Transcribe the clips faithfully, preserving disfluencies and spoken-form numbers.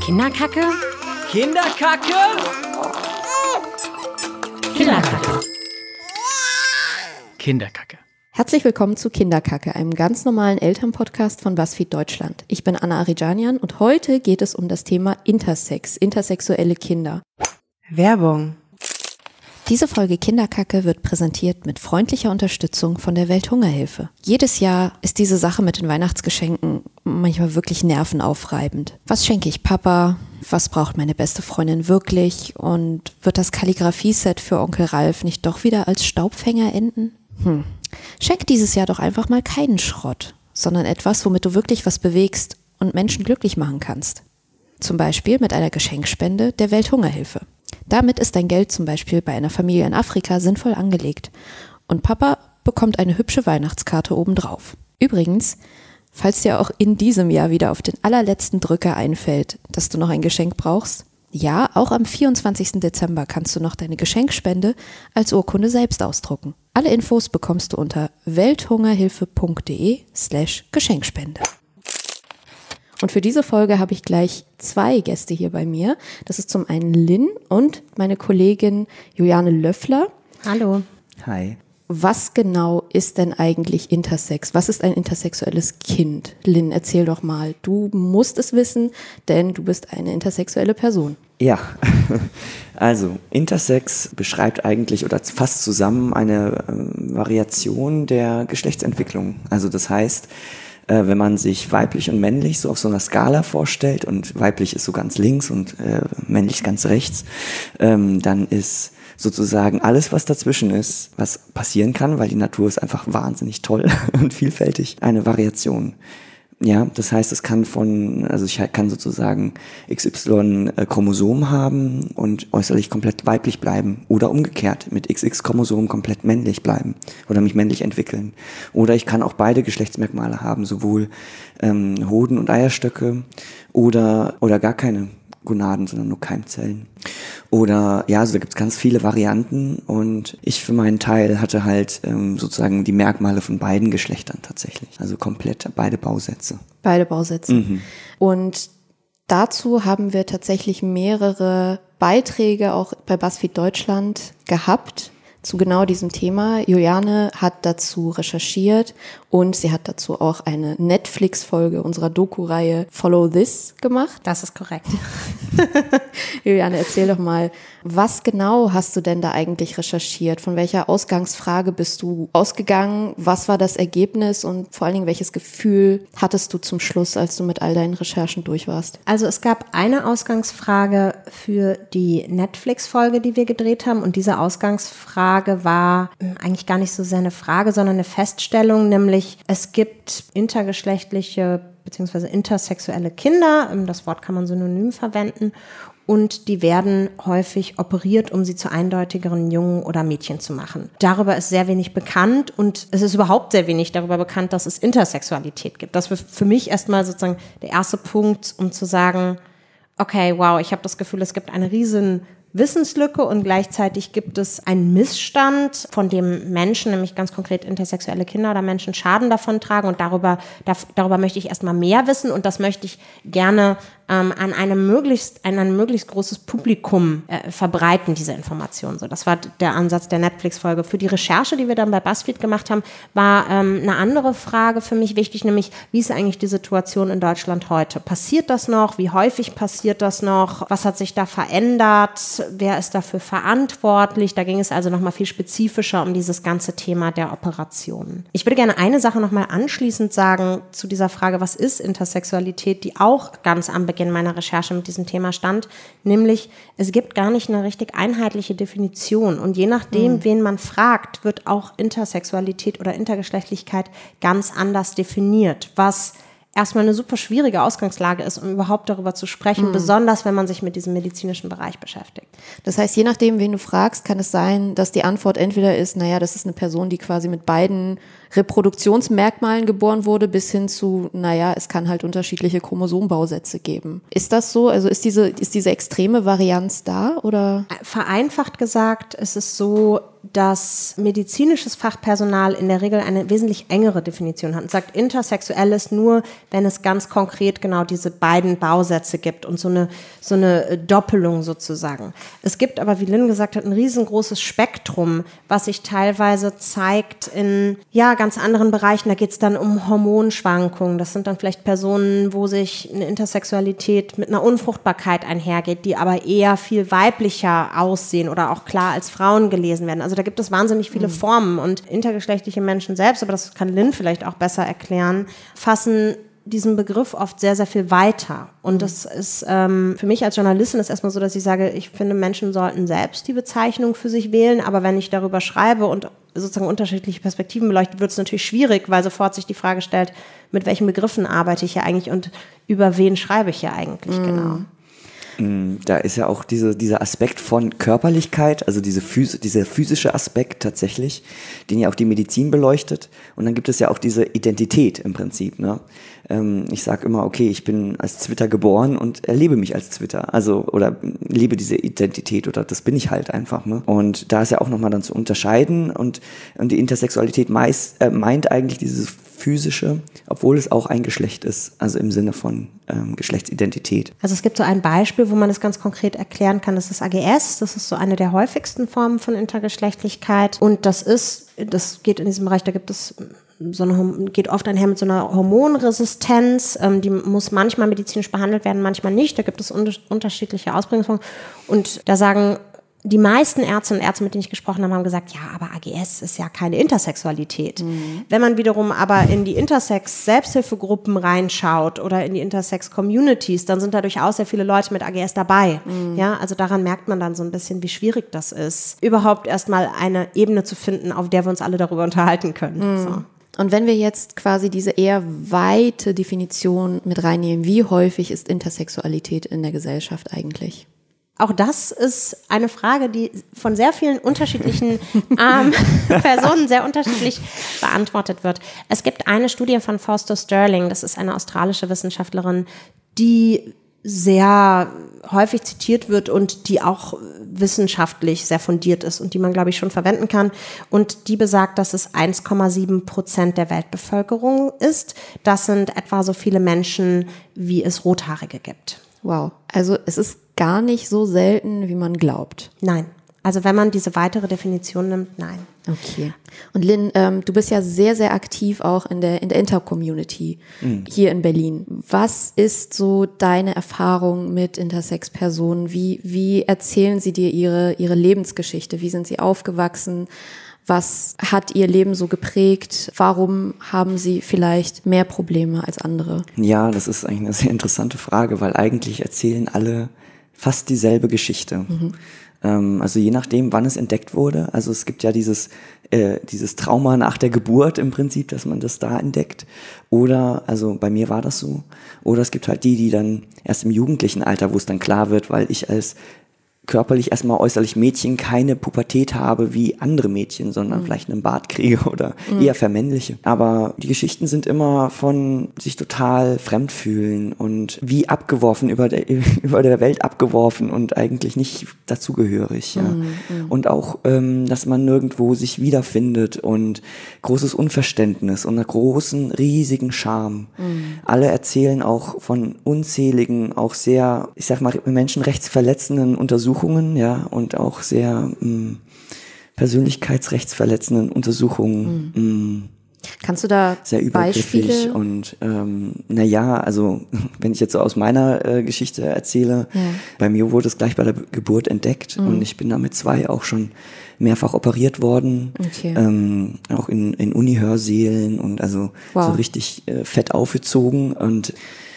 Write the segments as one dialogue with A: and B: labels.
A: Kinderkacke?
B: Kinderkacke?
A: Kinderkacke.
B: Kinderkacke.
C: Herzlich willkommen zu Kinderkacke, einem ganz normalen Elternpodcast von BuzzFeed Deutschland. Ich bin Anna Arijanian und heute geht es um das Thema Intersex, intersexuelle Kinder.
D: Werbung.
C: Diese Folge Kinderkacke wird präsentiert mit freundlicher Unterstützung von der Welthungerhilfe. Jedes Jahr ist diese Sache mit den Weihnachtsgeschenken manchmal wirklich nervenaufreibend. Was schenke ich Papa? Was braucht meine beste Freundin wirklich? Und wird das Kalligrafie-Set für Onkel Ralf nicht doch wieder als Staubfänger enden? Hm. Schenk dieses Jahr doch einfach mal keinen Schrott, sondern etwas, womit du wirklich was bewegst und Menschen glücklich machen kannst. Zum Beispiel mit einer Geschenkspende der Welthungerhilfe. Damit ist dein Geld zum Beispiel bei einer Familie in Afrika sinnvoll angelegt. Und Papa bekommt eine hübsche Weihnachtskarte obendrauf. Übrigens, falls dir auch in diesem Jahr wieder auf den allerletzten Drücker einfällt, dass du noch ein Geschenk brauchst, ja, auch am vierundzwanzigsten Dezember kannst du noch deine Geschenkspende als Urkunde selbst ausdrucken. Alle Infos bekommst du unter welthungerhilfe.de slash Geschenkspende. Und für diese Folge habe ich gleich zwei Gäste hier bei mir. Das ist zum einen Lynn und meine Kollegin Juliane Löffler.
A: Hallo.
D: Hi.
C: Was genau ist denn eigentlich Intersex? Was ist ein intersexuelles Kind? Lynn, erzähl doch mal. Du musst es wissen, denn du bist eine intersexuelle Person.
D: Ja, also Intersex beschreibt eigentlich oder fasst zusammen eine äh, Variation der Geschlechtsentwicklung. Also das heißt, äh, wenn man sich weiblich und männlich so auf so einer Skala vorstellt und weiblich ist so ganz links und äh, männlich ganz rechts, ähm, dann ist sozusagen alles, was dazwischen ist, was passieren kann, weil die Natur ist einfach wahnsinnig toll und vielfältig, eine Variation. Ja, das heißt, es kann von, also ich kann sozusagen X Y-Chromosom haben und äußerlich komplett weiblich bleiben oder umgekehrt mit X X-Chromosom komplett männlich bleiben oder mich männlich entwickeln. Oder ich kann auch beide Geschlechtsmerkmale haben, sowohl ähm, Hoden und Eierstöcke oder oder gar keine Gonaden, sondern nur Keimzellen. Oder ja, also da gibt's ganz viele Varianten und ich für meinen Teil hatte halt ähm, sozusagen die Merkmale von beiden Geschlechtern tatsächlich. Also komplett beide Bausätze.
C: Beide Bausätze.
D: Mhm.
C: Und dazu haben wir tatsächlich mehrere Beiträge auch bei BuzzFeed Deutschland gehabt zu genau diesem Thema. Juliane hat dazu recherchiert und sie hat dazu auch eine Netflix-Folge unserer Doku-Reihe Follow This gemacht.
A: Das ist korrekt.
C: Juliane, erzähl doch mal, was genau hast du denn da eigentlich recherchiert? Von welcher Ausgangsfrage bist du ausgegangen? Was war das Ergebnis und vor allen Dingen, welches Gefühl hattest du zum Schluss, als du mit all deinen Recherchen durch warst?
A: Also es gab eine Ausgangsfrage für die Netflix-Folge, die wir gedreht haben, und diese Ausgangsfrage war eigentlich gar nicht so sehr eine Frage, sondern eine Feststellung, nämlich es gibt intergeschlechtliche bzw. intersexuelle Kinder, das Wort kann man synonym verwenden, und die werden häufig operiert, um sie zu eindeutigeren Jungen oder Mädchen zu machen. Darüber ist sehr wenig bekannt und es ist überhaupt sehr wenig darüber bekannt, dass es Intersexualität gibt. Das war für mich erstmal sozusagen der erste Punkt, um zu sagen, okay, wow, ich habe das Gefühl, es gibt eine riesen Wissenslücke und gleichzeitig gibt es einen Missstand, von dem Menschen, nämlich ganz konkret intersexuelle Kinder oder Menschen, Schaden davon tragen, und darüber, darüber möchte ich erstmal mehr wissen und das möchte ich gerne ähm, an einem möglichst, an ein möglichst großes Publikum äh, verbreiten, diese Informationen. So, das war der Ansatz der Netflix-Folge. Für die Recherche, die wir dann bei BuzzFeed gemacht haben, war ähm, eine andere Frage für mich wichtig, nämlich wie ist eigentlich die Situation in Deutschland heute? Passiert das noch? Wie häufig passiert das noch? Was hat sich da verändert? Wer ist dafür verantwortlich? Da ging es also nochmal viel spezifischer um dieses ganze Thema der Operationen. Ich würde gerne eine Sache nochmal anschließend sagen zu dieser Frage, was ist Intersexualität, die auch ganz am Beginn meiner Recherche mit diesem Thema stand, nämlich es gibt gar nicht eine richtig einheitliche Definition und je nachdem, mhm. wen man fragt, wird auch Intersexualität oder Intergeschlechtlichkeit ganz anders definiert, was erstmal eine super schwierige Ausgangslage ist, um überhaupt darüber zu sprechen, mhm. besonders wenn man sich mit diesem medizinischen Bereich beschäftigt.
C: Das heißt, je nachdem, wen du fragst, kann es sein, dass die Antwort entweder ist, naja, das ist eine Person, die quasi mit beiden Reproduktionsmerkmalen geboren wurde, bis hin zu, naja, es kann halt unterschiedliche Chromosombausätze geben. Ist das so? Also ist diese, ist diese extreme Varianz da, oder?
A: Vereinfacht gesagt, ist es so, dass medizinisches Fachpersonal in der Regel eine wesentlich engere Definition hat und sagt, intersexuell ist nur, wenn es ganz konkret genau diese beiden Bausätze gibt und so eine, so eine Doppelung sozusagen. Es gibt aber, wie Lynn gesagt hat, ein riesengroßes Spektrum, was sich teilweise zeigt in ja ganz anderen Bereichen. Da geht es dann um Hormonschwankungen. Das sind dann vielleicht Personen, wo sich eine Intersexualität mit einer Unfruchtbarkeit einhergeht, die aber eher viel weiblicher aussehen oder auch klar als Frauen gelesen werden. Also da gibt es wahnsinnig viele mhm. Formen und intergeschlechtliche Menschen selbst, aber das kann Lynn vielleicht auch besser erklären, fassen diesen Begriff oft sehr, sehr viel weiter. Und das ist ähm, für mich als Journalistin ist erstmal so, dass ich sage, ich finde, Menschen sollten selbst die Bezeichnung für sich wählen, aber wenn ich darüber schreibe und sozusagen unterschiedliche Perspektiven beleuchtet, wird es natürlich schwierig, weil sofort sich die Frage stellt, mit welchen Begriffen arbeite ich hier eigentlich und über wen schreibe ich hier eigentlich mhm. genau.
D: Da ist ja auch diese, dieser Aspekt von Körperlichkeit, also diese Phys- dieser physische Aspekt tatsächlich, den ja auch die Medizin beleuchtet. Und dann gibt es ja auch diese Identität im Prinzip. Ne? Ähm, ich sage immer, okay, ich bin als Zwitter geboren und erlebe mich als Zwitter. Also, oder lebe diese Identität oder das bin ich halt einfach. Ne? Und da ist ja auch nochmal dann zu unterscheiden. Und, und die Intersexualität meist, äh, meint eigentlich dieses physische, obwohl es auch ein Geschlecht ist, also im Sinne von ähm, Geschlechtsidentität.
A: Also es gibt so ein Beispiel, wo man das ganz konkret erklären kann, das ist A G S, das ist so eine der häufigsten Formen von Intergeschlechtlichkeit und das ist, das geht in diesem Bereich, da gibt es so eine, geht oft einher mit so einer Hormonresistenz, ähm, die muss manchmal medizinisch behandelt werden, manchmal nicht, da gibt es un- unterschiedliche Ausprägungsformen und da sagen die meisten Ärzte und Ärzte, mit denen ich gesprochen habe, haben gesagt, ja, aber A G S ist ja keine Intersexualität. Mhm. Wenn man wiederum aber in die Intersex-Selbsthilfegruppen reinschaut oder in die Intersex-Communities, dann sind da durchaus sehr viele Leute mit A G S dabei. Mhm. Ja, also daran merkt man dann so ein bisschen, wie schwierig das ist, überhaupt erstmal eine Ebene zu finden, auf der wir uns alle darüber unterhalten können. Mhm. So.
C: Und wenn wir jetzt quasi diese eher weite Definition mit reinnehmen, wie häufig ist Intersexualität in der Gesellschaft eigentlich?
A: Auch das ist eine Frage, die von sehr vielen unterschiedlichen ähm, Personen sehr unterschiedlich beantwortet wird. Es gibt eine Studie von Foster Sterling, das ist eine australische Wissenschaftlerin, die sehr häufig zitiert wird und die auch wissenschaftlich sehr fundiert ist und die man, glaube ich, schon verwenden kann. Und die besagt, dass es eins Komma sieben Prozent der Weltbevölkerung ist. Das sind etwa so viele Menschen, wie es Rothaarige gibt.
C: Wow, also es ist gar nicht so selten, wie man glaubt.
A: Nein, also wenn man diese weitere Definition nimmt, nein.
C: Okay. Und Lynn, ähm, du bist ja sehr, sehr aktiv auch in der in der Inter-Community mhm. hier in Berlin. Was ist so deine Erfahrung mit Intersex-Personen? Wie wie erzählen sie dir ihre ihre Lebensgeschichte? Wie sind sie aufgewachsen? Was hat ihr Leben so geprägt? Warum haben sie vielleicht mehr Probleme als andere?
D: Ja, das ist eigentlich eine sehr interessante Frage, weil eigentlich erzählen alle fast dieselbe Geschichte. Mhm. Ähm, also je nachdem, wann es entdeckt wurde. Also es gibt ja dieses, äh, dieses Trauma nach der Geburt im Prinzip, dass man das da entdeckt. Oder, also bei mir war das so. Oder es gibt halt die, die dann erst im jugendlichen Alter, wo es dann klar wird, weil ich als körperlich erstmal äußerlich Mädchen keine Pubertät habe wie andere Mädchen, sondern mhm. vielleicht einen Bart kriege oder mhm. eher vermännliche. Aber die Geschichten sind immer von sich total fremd fühlen und wie abgeworfen, über der, über der Welt abgeworfen und eigentlich nicht dazugehörig. Ja. Mhm. Und auch, ähm, dass man nirgendwo sich wiederfindet und großes Unverständnis und einer großen, riesigen Scham. Mhm. Alle erzählen auch von unzähligen, auch sehr, ich sag mal, menschenrechtsverletzenden Untersuchungen, ja, und auch sehr mh, persönlichkeitsrechtsverletzenden Untersuchungen.
C: Mhm. Mh, Kannst du da
D: sehr übergriffig
C: Beispiele?
D: Und ähm, naja, also wenn ich jetzt so aus meiner äh, Geschichte erzähle, ja. bei mir wurde es gleich bei der B- Geburt entdeckt mhm. und ich bin da mit zwei auch schon mehrfach operiert worden,
C: okay.
D: ähm, auch in, in Uni-Hörsälen und also wow. so richtig äh, fett aufgezogen und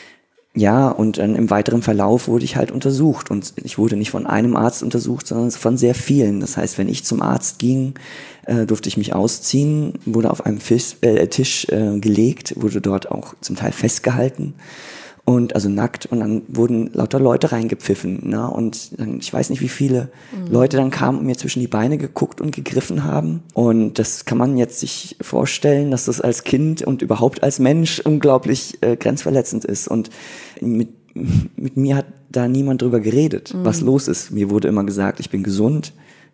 D: ja, und dann im weiteren Verlauf wurde ich halt untersucht und ich wurde nicht von einem Arzt untersucht, sondern von sehr vielen. Das heißt, wenn ich zum Arzt ging, äh, durfte ich mich ausziehen, wurde auf einem Fisch, äh, Tisch äh, gelegt, wurde dort auch zum Teil festgehalten und also nackt und dann wurden lauter Leute reingepfiffen, ne? Und dann, ich weiß nicht, wie viele mhm. Leute dann kamen und mir zwischen die Beine geguckt und gegriffen haben und das kann man jetzt sich vorstellen, dass das als Kind und überhaupt als Mensch unglaublich äh, grenzverletzend ist und mit, mit mir hat da niemand drüber geredet, mhm. was los ist. Mir wurde immer gesagt, ich bin gesund,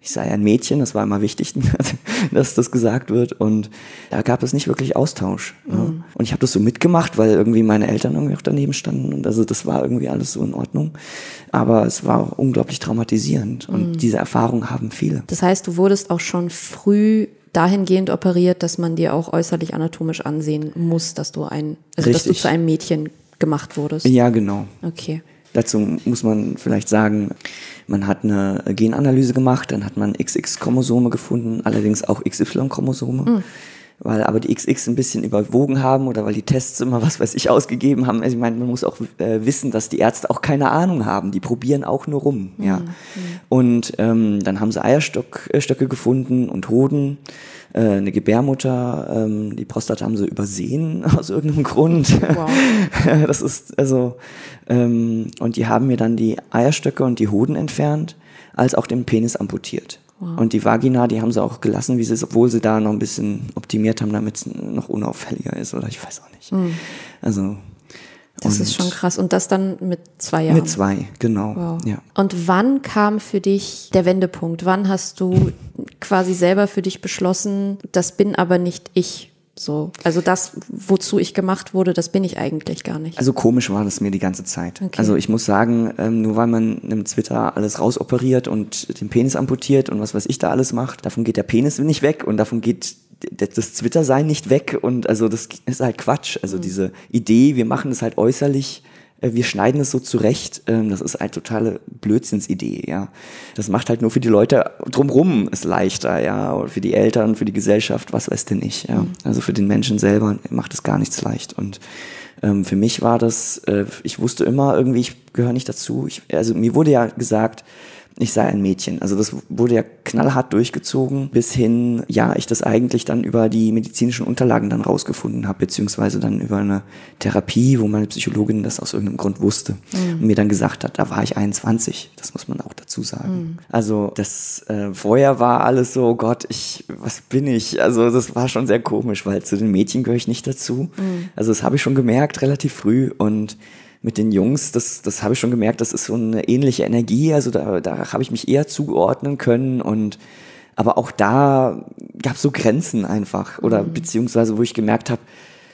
D: ich sei ein Mädchen, das war immer wichtig, dass das gesagt wird. Und da gab es nicht wirklich Austausch. Mhm. Ja. Und ich habe das so mitgemacht, weil irgendwie meine Eltern irgendwie auch daneben standen. Und also das war irgendwie alles so in Ordnung. Aber es war auch unglaublich traumatisierend. Und mhm. diese Erfahrung haben viele.
C: Das heißt, du wurdest auch schon früh dahingehend operiert, dass man dir auch äußerlich anatomisch ansehen muss, dass du ein, also dass du zu einem Mädchen gemacht wurdest.
D: Ja, genau.
C: Okay.
D: Dazu muss man vielleicht sagen, man hat eine Genanalyse gemacht, dann hat man X X-Chromosome gefunden, allerdings auch X Y-Chromosome, mhm. weil aber die X X ein bisschen überwogen haben oder weil die Tests immer was weiß ich ausgegeben haben. Also ich meine, man muss auch äh, wissen, dass die Ärzte auch keine Ahnung haben, die probieren auch nur rum. Mhm. Ja. Mhm. Und ähm, dann haben sie Eierstöcke gefunden und Hoden. Eine Gebärmutter, ähm, die Prostata haben sie übersehen aus irgendeinem Grund. Wow. Das ist also ähm, und die haben mir dann die Eierstöcke und die Hoden entfernt, als auch den Penis amputiert. Wow. Und die Vagina, die haben sie auch gelassen, wie sie, obwohl sie da noch ein bisschen optimiert haben, damit es noch unauffälliger ist oder ich weiß auch nicht. Mhm. Also
C: das ist schon krass. Und das dann mit zwei Jahren?
D: Mit zwei, genau.
C: Wow.
D: Ja.
C: Und wann kam für dich der Wendepunkt? Wann hast du quasi selber für dich beschlossen, das bin aber nicht ich? So, also das, wozu ich gemacht wurde, das bin ich eigentlich gar nicht.
D: Also komisch war das mir die ganze Zeit.
C: Okay.
D: Also ich muss sagen, ähm, nur weil man im Twitter alles rausoperiert und den Penis amputiert und was weiß ich da alles macht, davon geht der Penis nicht weg und davon geht das Twitter-Sein nicht weg und also das ist halt Quatsch. Also mhm. diese Idee, wir machen das halt äußerlich, wir schneiden es so zurecht, das ist halt totale Blödsinnsidee, ja. Das macht halt nur für die Leute drumrum es leichter, ja, oder für die Eltern, für die Gesellschaft, was weiß denn ich, ja. Mhm. Also für den Menschen selber macht es gar nichts leicht und ähm, für mich war das, äh, ich wusste immer irgendwie, ich gehöre nicht dazu. Ich, also mir wurde ja gesagt, ich sei ein Mädchen. Also das wurde ja knallhart durchgezogen, bis hin, ja, ich das eigentlich dann über die medizinischen Unterlagen dann rausgefunden habe, beziehungsweise dann über eine Therapie, wo meine Psychologin das aus irgendeinem Grund wusste mhm. und mir dann gesagt hat, da war ich einundzwanzig. Das muss man auch dazu sagen. Mhm. Also das äh, vorher war alles so, oh Gott, ich, was bin ich? Also das war schon sehr komisch, weil zu den Mädchen gehöre ich nicht dazu. Mhm. Also das habe ich schon gemerkt, relativ früh und mit den Jungs, das, das habe ich schon gemerkt, das ist so eine ähnliche Energie, also da, da habe ich mich eher zuordnen können und aber auch da gab es so Grenzen einfach oder mhm. beziehungsweise wo ich gemerkt habe,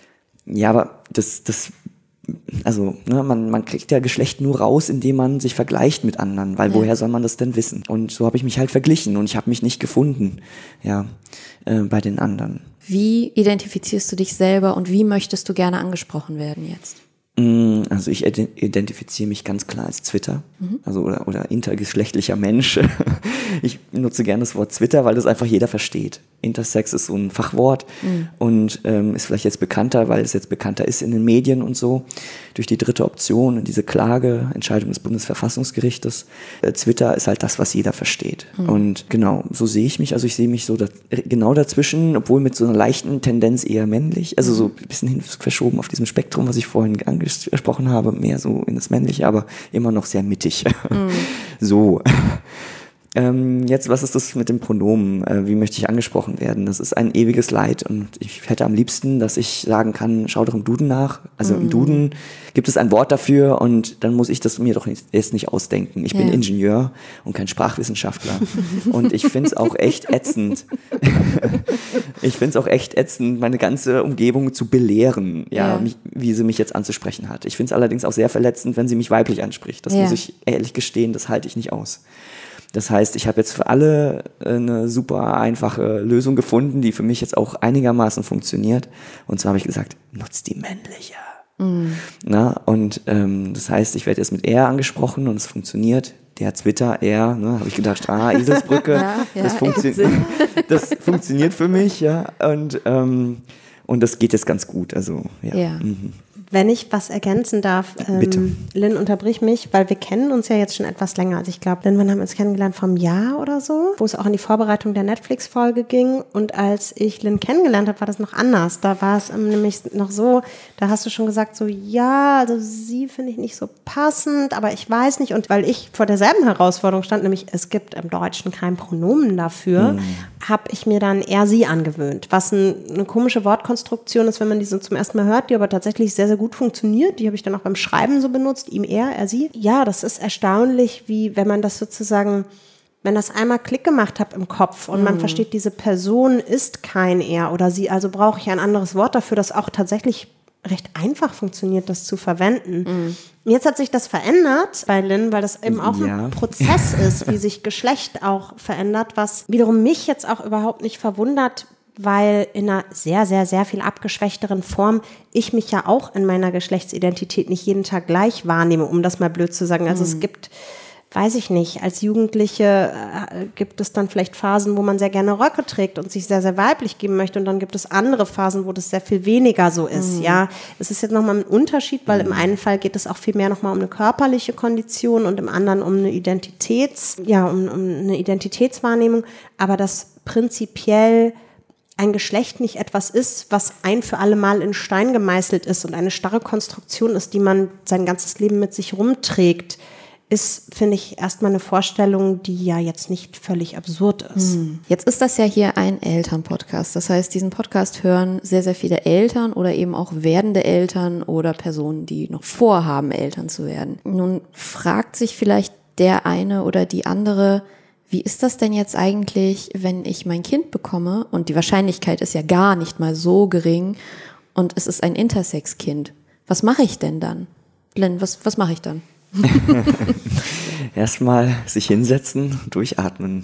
D: ja, aber das, das, also ne, man, man kriegt ja Geschlecht nur raus, indem man sich vergleicht mit anderen, weil ja. woher soll man das denn wissen? Und so habe ich mich halt verglichen und ich habe mich nicht gefunden, ja, äh, bei den anderen.
C: Wie identifizierst du dich selber und wie möchtest du gerne angesprochen werden jetzt?
D: Also ich identifiziere mich ganz klar als Twitter, mhm. also oder, oder intergeschlechtlicher Mensch. Ich nutze gerne das Wort Twitter, weil das einfach jeder versteht. Intersex ist so ein Fachwort mhm. und ähm, ist vielleicht jetzt bekannter, weil es jetzt bekannter ist in den Medien und so, durch die dritte Option und diese Klage, Entscheidung des Bundesverfassungsgerichtes. Äh, Twitter ist halt das, was jeder versteht. Mhm. Und genau, so sehe ich mich, also ich sehe mich so da, genau dazwischen, obwohl mit so einer leichten Tendenz eher männlich, also so ein bisschen hin verschoben auf diesem Spektrum, was ich vorhin angesprochen habe, mehr so in das Männliche, aber immer noch sehr mittig. Mhm. So. Ähm, jetzt, was ist das mit dem Pronomen? Äh, wie möchte ich angesprochen werden? Das ist ein ewiges Leid und ich hätte am liebsten, dass ich sagen kann, schau doch im Duden nach. Also mm. im Duden gibt es ein Wort dafür und dann muss ich das mir doch nicht, erst nicht ausdenken. Ich ja. bin Ingenieur und kein Sprachwissenschaftler und ich finde es auch echt ätzend. Ich finde es auch echt ätzend, meine ganze Umgebung zu belehren, ja, ja. Mich, wie sie mich jetzt anzusprechen hat. Ich finde es allerdings auch sehr verletzend, wenn sie mich weiblich anspricht. Das ja. muss ich ehrlich gestehen, das halte ich nicht aus. Das heißt, ich habe jetzt für alle eine super einfache Lösung gefunden, die für mich jetzt auch einigermaßen funktioniert. Und zwar habe ich gesagt, nutzt die männliche. Mhm. Na, und ähm, das heißt, ich werde jetzt mit er angesprochen und es funktioniert. Der Twitter, er, ne, habe ich gedacht, ah, Eselsbrücke, ja, ja, das, funktio- das funktioniert für mich, ja. Und, ähm, und das geht jetzt ganz gut. Also, ja.
C: ja.
D: Mhm.
A: Wenn ich was ergänzen darf, ähm, Lynn, unterbrich mich, weil wir kennen uns ja jetzt schon etwas länger. Also ich glaube, Lynn, wann haben wir uns kennengelernt? Vom Jahr oder so, wo es auch in die Vorbereitung der Netflix-Folge ging. Und als ich Lynn kennengelernt habe, war das noch anders. Da war es ähm, nämlich noch so, da hast du schon gesagt, so ja, also sie finde ich nicht so passend, aber ich weiß nicht. Und weil ich vor derselben Herausforderung stand, nämlich es gibt im Deutschen kein Pronomen dafür, mhm. habe ich mir dann er, sie angewöhnt. Was ein, eine komische Wortkonstruktion ist, wenn man die so zum ersten Mal hört, die aber tatsächlich sehr, sehr gut funktioniert. Die habe ich dann auch beim Schreiben so benutzt, ihm er, er, sie. Ja, das ist erstaunlich, wie wenn man das sozusagen Wenn das einmal Klick gemacht hat im Kopf und man versteht, diese Person ist kein Er oder sie, also brauche ich ein anderes Wort dafür, das auch tatsächlich recht einfach funktioniert, das zu verwenden. Mhm. Jetzt hat sich das verändert bei Lynn, weil das eben auch ja. ein Prozess ist, wie sich Geschlecht auch verändert, was wiederum mich jetzt auch überhaupt nicht verwundert, weil in einer sehr, sehr, sehr viel abgeschwächteren Form ich mich ja auch in meiner Geschlechtsidentität nicht jeden Tag gleich wahrnehme, um das mal blöd zu sagen. Also mhm. es gibt... Weiß ich nicht, als Jugendliche äh, gibt es dann vielleicht Phasen, wo man sehr gerne Röcke trägt und sich sehr, sehr weiblich geben möchte und dann gibt es andere Phasen, wo das sehr viel weniger so ist, mhm. ja. Es ist jetzt nochmal ein Unterschied, weil im einen Fall geht es auch viel mehr nochmal um eine körperliche Kondition und im anderen um eine Identitäts, ja, um, um eine Identitätswahrnehmung, aber dass prinzipiell ein Geschlecht nicht etwas ist, was ein für alle Mal in Stein gemeißelt ist und eine starre Konstruktion ist, die man sein ganzes Leben mit sich rumträgt, ist, finde ich, erstmal eine Vorstellung, die ja jetzt nicht völlig absurd ist.
C: Jetzt ist das ja hier ein Elternpodcast. Das heißt, diesen Podcast hören sehr, sehr viele Eltern oder eben auch werdende Eltern oder Personen, die noch vorhaben, Eltern zu werden. Nun fragt sich vielleicht der eine oder die andere, wie ist das denn jetzt eigentlich, wenn ich mein Kind bekomme? Und die Wahrscheinlichkeit ist ja gar nicht mal so gering und es ist ein Intersex-Kind. Was mache ich denn dann? Lynn, was, was mache ich dann?
D: Erstmal sich hinsetzen, durchatmen.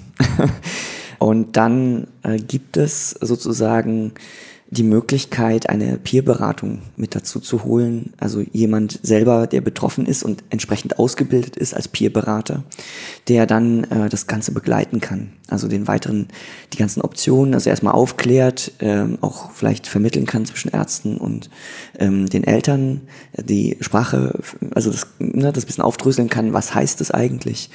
D: Und dann äh, gibt es sozusagen die Möglichkeit, eine Peerberatung mit dazu zu holen. Also jemand selber, der betroffen ist und entsprechend ausgebildet ist als Peerberater, der dann äh, das Ganze begleiten kann. Also den weiteren, die ganzen Optionen, also erstmal aufklärt, ähm, auch vielleicht vermitteln kann zwischen Ärzten und ähm, den Eltern, die Sprache, also das, ne, das bisschen aufdröseln kann, was heißt es eigentlich?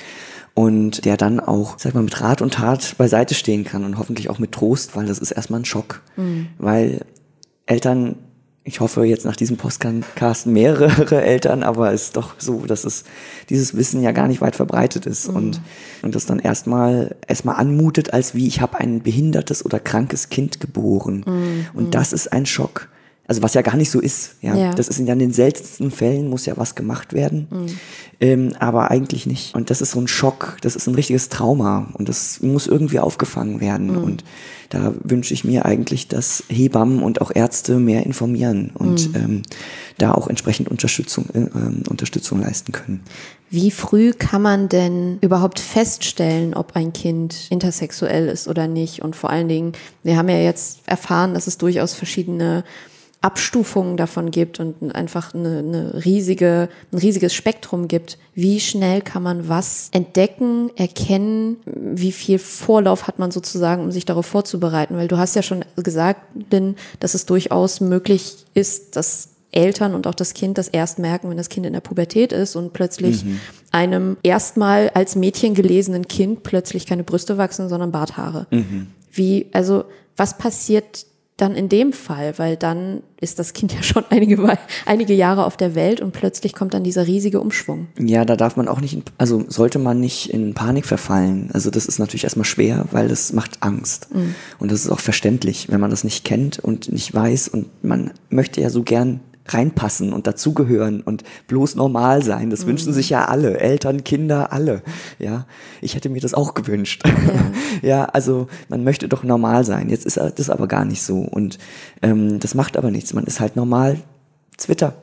D: Und der dann auch, sag mal, mit Rat und Tat beiseite stehen kann und hoffentlich auch mit Trost, weil das ist erstmal ein Schock. Mhm. Weil Eltern, ich hoffe jetzt nach diesem Podcast mehrere Eltern, aber es ist doch so, dass es dieses Wissen ja gar nicht weit verbreitet ist mhm. und und das dann erstmal erstmal anmutet, als wie ich habe ein behindertes oder krankes Kind geboren. Mhm. Und das ist ein Schock. Also was ja gar nicht so ist. Ja, ja. Das ist in den seltensten Fällen, muss ja was gemacht werden, mhm. ähm, aber eigentlich nicht. Und das ist so ein Schock, das ist ein richtiges Trauma und das muss irgendwie aufgefangen werden. Mhm. Und da wünsche ich mir eigentlich, dass Hebammen und auch Ärzte mehr informieren und mhm. ähm, da auch entsprechend Unterstützung, äh, Unterstützung leisten können.
C: Wie früh kann man denn überhaupt feststellen, ob ein Kind intersexuell ist oder nicht? Und vor allen Dingen, wir haben ja jetzt erfahren, dass es durchaus verschiedene Abstufungen davon gibt und einfach eine, eine riesige, ein riesiges Spektrum gibt. Wie schnell kann man was entdecken, erkennen? Wie viel Vorlauf hat man sozusagen, um sich darauf vorzubereiten? Weil du hast ja schon gesagt, Lynn, dass es durchaus möglich ist, dass Eltern und auch das Kind das erst merken, wenn das Kind in der Pubertät ist und plötzlich mhm. einem erstmal als Mädchen gelesenen Kind plötzlich keine Brüste wachsen, sondern Barthaare. Mhm. Wie, also, was passiert dann in dem Fall, weil dann ist das Kind ja schon einige, einige Jahre auf der Welt und plötzlich kommt dann dieser riesige Umschwung.
D: Ja, da darf man auch nicht, in, also sollte man nicht in Panik verfallen. Also das ist natürlich erstmal schwer, weil das macht Angst. Mhm. Und das ist auch verständlich, wenn man das nicht kennt und nicht weiß und man möchte ja so gern reinpassen und dazugehören und bloß normal sein. Das mhm. wünschen sich ja alle, Eltern, Kinder, alle. Ja, ich hätte mir das auch gewünscht. Ja, ja, also man möchte doch normal sein. Jetzt ist das aber gar nicht so und ähm, das macht aber nichts. Man ist halt normal Twitter.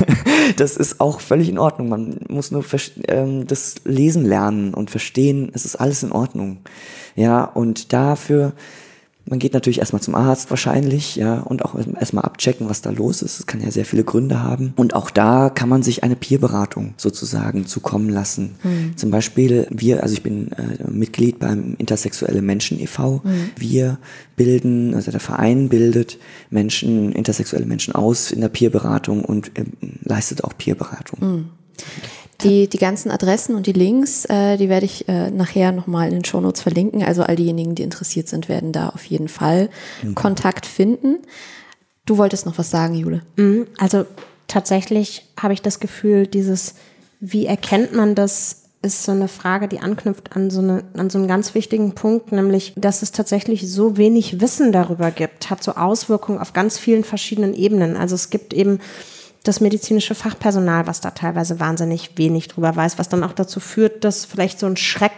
D: Das ist auch völlig in Ordnung. Man muss nur ähm, das Lesen lernen und verstehen, es ist alles in Ordnung. Ja, und dafür man geht natürlich erstmal zum Arzt wahrscheinlich, ja, und auch erstmal abchecken, was da los ist. Es kann ja sehr viele Gründe haben. Und auch da kann man sich eine Peerberatung sozusagen zukommen lassen. Mhm. Zum Beispiel wir, also ich bin äh, Mitglied beim Intersexuelle Menschen e V. Mhm. Wir bilden, also der Verein bildet Menschen, intersexuelle Menschen aus in der Peerberatung und äh, leistet auch Peerberatung.
C: Mhm. Die, die ganzen Adressen und die Links, äh, die werde ich äh, nachher nochmal in den Shownotes verlinken. Also all diejenigen, die interessiert sind, werden da auf jeden Fall mhm. Kontakt finden. Du wolltest noch was sagen, Jule?
A: Also tatsächlich habe ich das Gefühl, dieses, wie erkennt man das, ist so eine Frage, die anknüpft an so, eine, an so einen ganz wichtigen Punkt, nämlich, dass es tatsächlich so wenig Wissen darüber gibt, hat so Auswirkungen auf ganz vielen verschiedenen Ebenen. Also es gibt eben das medizinische Fachpersonal, was da teilweise wahnsinnig wenig drüber weiß, was dann auch dazu führt, dass vielleicht so ein Schreck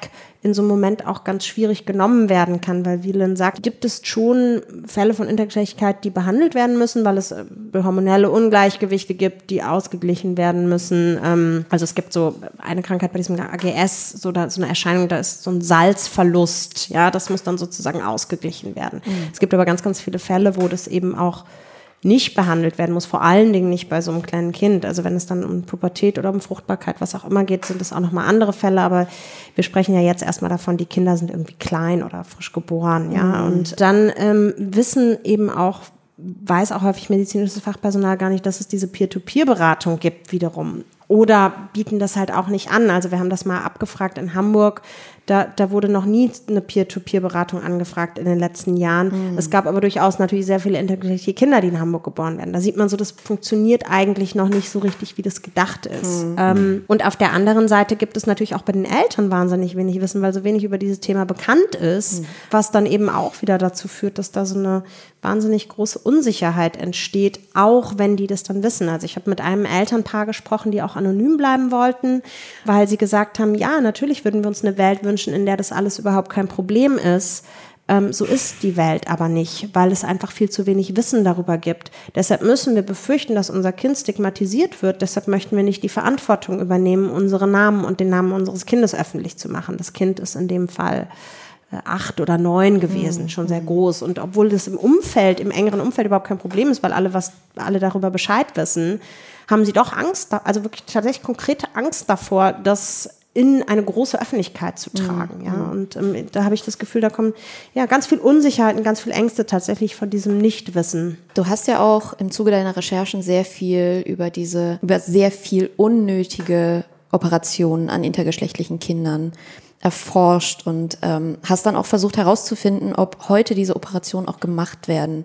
A: in so einem Moment auch ganz schwierig genommen werden kann, weil Wieland sagt, gibt es schon Fälle von Intergeschlechtlichkeit, die behandelt werden müssen, weil es hormonelle Ungleichgewichte gibt, die ausgeglichen werden müssen. Ähm, also es gibt so eine Krankheit bei diesem A G S, so, da, so eine Erscheinung, da ist so ein Salzverlust, ja, das muss dann sozusagen ausgeglichen werden. Mhm. Es gibt aber ganz, ganz viele Fälle, wo das eben auch nicht behandelt werden muss, vor allen Dingen nicht bei so einem kleinen Kind. Also wenn es dann um Pubertät oder um Fruchtbarkeit, was auch immer geht, sind das auch nochmal andere Fälle, aber wir sprechen ja jetzt erstmal davon, die Kinder sind irgendwie klein oder frisch geboren, ja. Mhm. Und dann ähm, wissen eben auch, weiß auch häufig medizinisches Fachpersonal gar nicht, dass es diese Peer-to-Peer-Beratung gibt wiederum. Oder bieten das halt auch nicht an. Also wir haben das mal abgefragt in Hamburg. Da, da wurde noch nie eine Peer-to-Peer-Beratung angefragt in den letzten Jahren. Mhm. Es gab aber durchaus natürlich sehr viele intergeschlechtliche Kinder, die in Hamburg geboren werden. Da sieht man so, das funktioniert eigentlich noch nicht so richtig, wie das gedacht ist. Mhm. Ähm, und auf der anderen Seite gibt es natürlich auch bei den Eltern wahnsinnig wenig Wissen, weil so wenig über dieses Thema bekannt ist, mhm. was dann eben auch wieder dazu führt, dass da so eine wahnsinnig große Unsicherheit entsteht, auch wenn die das dann wissen. Also ich habe mit einem Elternpaar gesprochen, die auch anonym bleiben wollten, weil sie gesagt haben, ja, natürlich würden wir uns eine Welt wünschen, in der das alles überhaupt kein Problem ist. Ähm, so ist die Welt aber nicht, weil es einfach viel zu wenig Wissen darüber gibt. Deshalb müssen wir befürchten, dass unser Kind stigmatisiert wird. Deshalb möchten wir nicht die Verantwortung übernehmen, unsere Namen und den Namen unseres Kindes öffentlich zu machen. Das Kind ist in dem Fall acht oder neun gewesen, mhm. schon sehr groß. Und obwohl das im Umfeld, im engeren Umfeld überhaupt kein Problem ist, weil alle was, alle darüber Bescheid wissen, haben sie doch Angst, also wirklich tatsächlich konkrete Angst davor, das in eine große Öffentlichkeit zu tragen. Mhm. Ja. Und ähm, da habe ich das Gefühl, da kommen ja ganz viel Unsicherheit und ganz viel Ängste tatsächlich von diesem Nichtwissen.
C: Du hast ja auch im Zuge deiner Recherchen sehr viel über diese, über sehr viel unnötige Operationen an intergeschlechtlichen Kindern erforscht und ähm, hast dann auch versucht herauszufinden, ob heute diese Operationen auch gemacht werden.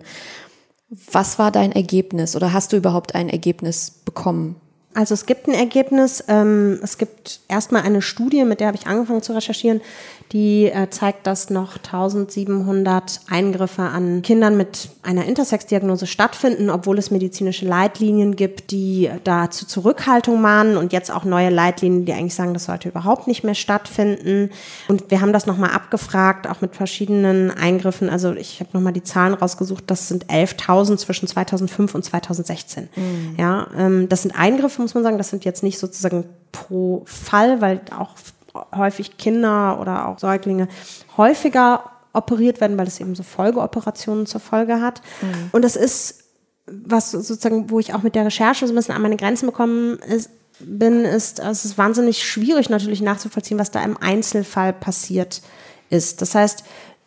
C: Was war dein Ergebnis oder hast du überhaupt ein Ergebnis bekommen?
A: Also es gibt ein Ergebnis, ähm, es gibt erstmal eine Studie, mit der habe ich angefangen zu recherchieren, die äh, zeigt, dass noch eintausendsiebenhundert Eingriffe an Kindern mit einer Intersex-Diagnose stattfinden, obwohl es medizinische Leitlinien gibt, die da zur Zurückhaltung mahnen und jetzt auch neue Leitlinien, die eigentlich sagen, das sollte überhaupt nicht mehr stattfinden. Und wir haben das nochmal abgefragt, auch mit verschiedenen Eingriffen. Also ich habe nochmal die Zahlen rausgesucht, das sind elftausend zwischen zweitausendfünf und zweitausendsechzehn. Mhm. Ja, ähm, das sind Eingriffe, muss man sagen, das sind jetzt nicht sozusagen pro Fall, weil auch häufig Kinder oder auch Säuglinge häufiger operiert werden, weil es eben so Folgeoperationen zur Folge hat. Mhm. Und das ist, was sozusagen, wo ich auch mit der Recherche so ein bisschen an meine Grenzen bekommen ist, bin, ist, es ist wahnsinnig schwierig natürlich nachzuvollziehen, was da im Einzelfall passiert ist. Das heißt,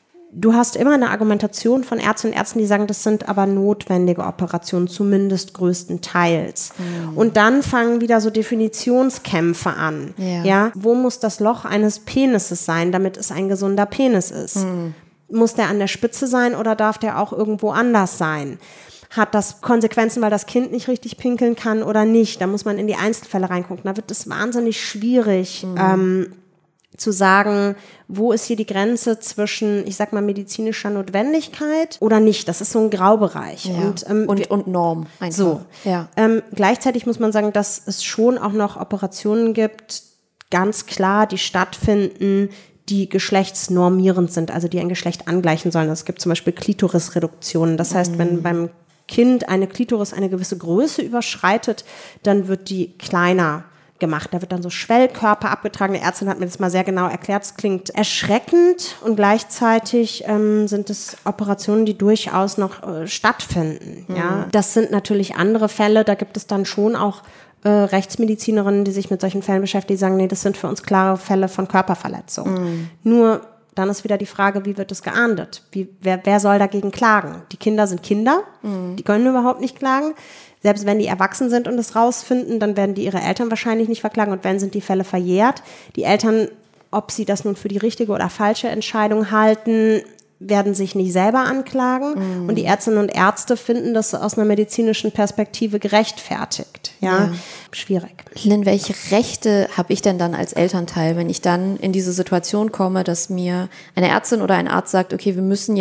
A: du hast immer eine Argumentation von Ärztinnen und Ärzten, die sagen, das sind aber notwendige Operationen, zumindest größtenteils. Mhm. Und dann fangen wieder so Definitionskämpfe an. Ja. Ja, wo muss das Loch eines Penises sein, damit es ein gesunder Penis ist? Mhm. Muss der an der Spitze sein oder darf der auch irgendwo anders sein? Hat das Konsequenzen, weil das Kind nicht richtig pinkeln kann oder nicht? Da muss man in die Einzelfälle reingucken. Da wird es wahnsinnig schwierig, mhm. ähm, zu sagen, wo ist hier die Grenze zwischen, ich sag mal, medizinischer Notwendigkeit oder nicht. Das ist so ein Graubereich.
C: Ja. Und, ähm, und, und Norm. Einfach.
A: So. Ja. Ähm, gleichzeitig muss man sagen, dass es schon auch noch Operationen gibt, ganz klar, die stattfinden, die geschlechtsnormierend sind, also die ein Geschlecht angleichen sollen. Es gibt zum Beispiel Klitorisreduktionen. Das heißt, mhm. wenn beim Kind eine Klitoris eine gewisse Größe überschreitet, dann wird die kleiner gemacht. Da wird dann so Schwellkörper abgetragen. Die Ärztin hat mir das mal sehr genau erklärt. Es klingt erschreckend und gleichzeitig ähm, sind es Operationen, die durchaus noch äh, stattfinden. Mhm. Ja, das sind natürlich andere Fälle. Da gibt es dann schon auch äh, Rechtsmedizinerinnen, die sich mit solchen Fällen beschäftigen, die sagen, nee, das sind für uns klare Fälle von Körperverletzung. Mhm. Nur dann ist wieder die Frage, wie wird es geahndet? Wie, wer, wer soll dagegen klagen? Die Kinder sind Kinder, mhm. die können überhaupt nicht klagen. Selbst wenn die erwachsen sind und es rausfinden, dann werden die ihre Eltern wahrscheinlich nicht verklagen. Und wenn, sind die Fälle verjährt. Die Eltern, ob sie das nun für die richtige oder falsche Entscheidung halten, werden sich nicht selber anklagen. Mm. Und die Ärztinnen und Ärzte finden das aus einer medizinischen Perspektive gerechtfertigt. Ja, ja. Schwierig.
C: Lynn, welche Rechte habe ich denn dann als Elternteil, wenn ich dann in diese Situation komme, dass mir eine Ärztin oder ein Arzt sagt, okay, wir müssen jetzt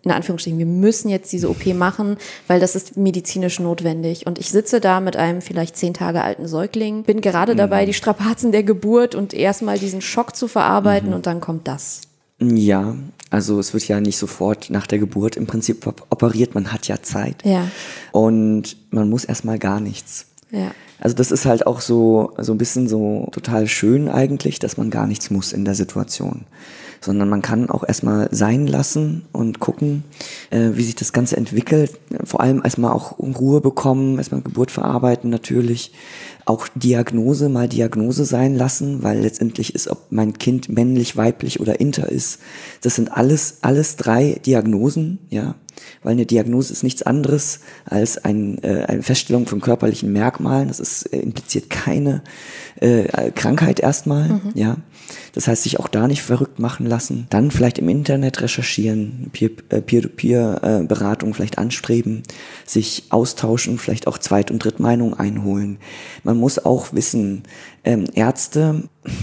C: in Anführungsstrichen, wir müssen jetzt diese O P machen, weil das ist medizinisch notwendig. Und ich sitze da mit einem vielleicht zehn Tage alten Säugling, bin gerade mhm. dabei, die Strapazen der Geburt und erstmal diesen Schock zu verarbeiten mhm. und dann kommt das.
D: Ja, also es wird ja nicht sofort nach der Geburt im Prinzip operiert, man hat ja Zeit.
C: Ja.
D: Und man muss erstmal gar nichts.
C: Ja.
D: Also das ist halt auch so, so ein bisschen so total schön eigentlich, dass man gar nichts muss in der Situation. Sondern man kann auch erstmal sein lassen und gucken, äh, wie sich das Ganze entwickelt. Vor allem erstmal auch Ruhe bekommen, erstmal Geburt verarbeiten natürlich. Auch Diagnose mal Diagnose sein lassen, weil letztendlich ist, ob mein Kind männlich, weiblich oder inter ist. Das sind alles, alles drei Diagnosen, ja. Weil eine Diagnose ist nichts anderes als ein, äh, eine Feststellung von körperlichen Merkmalen. Das ist, äh, impliziert keine äh, Krankheit erstmal, mhm. ja. Das heißt, sich auch da nicht verrückt machen lassen. Dann vielleicht im Internet recherchieren, Peer, äh, Peer-to-Peer-Beratung vielleicht anstreben, sich austauschen, vielleicht auch Zweit- und Drittmeinung einholen. Man muss auch wissen, ähm, Ärzte,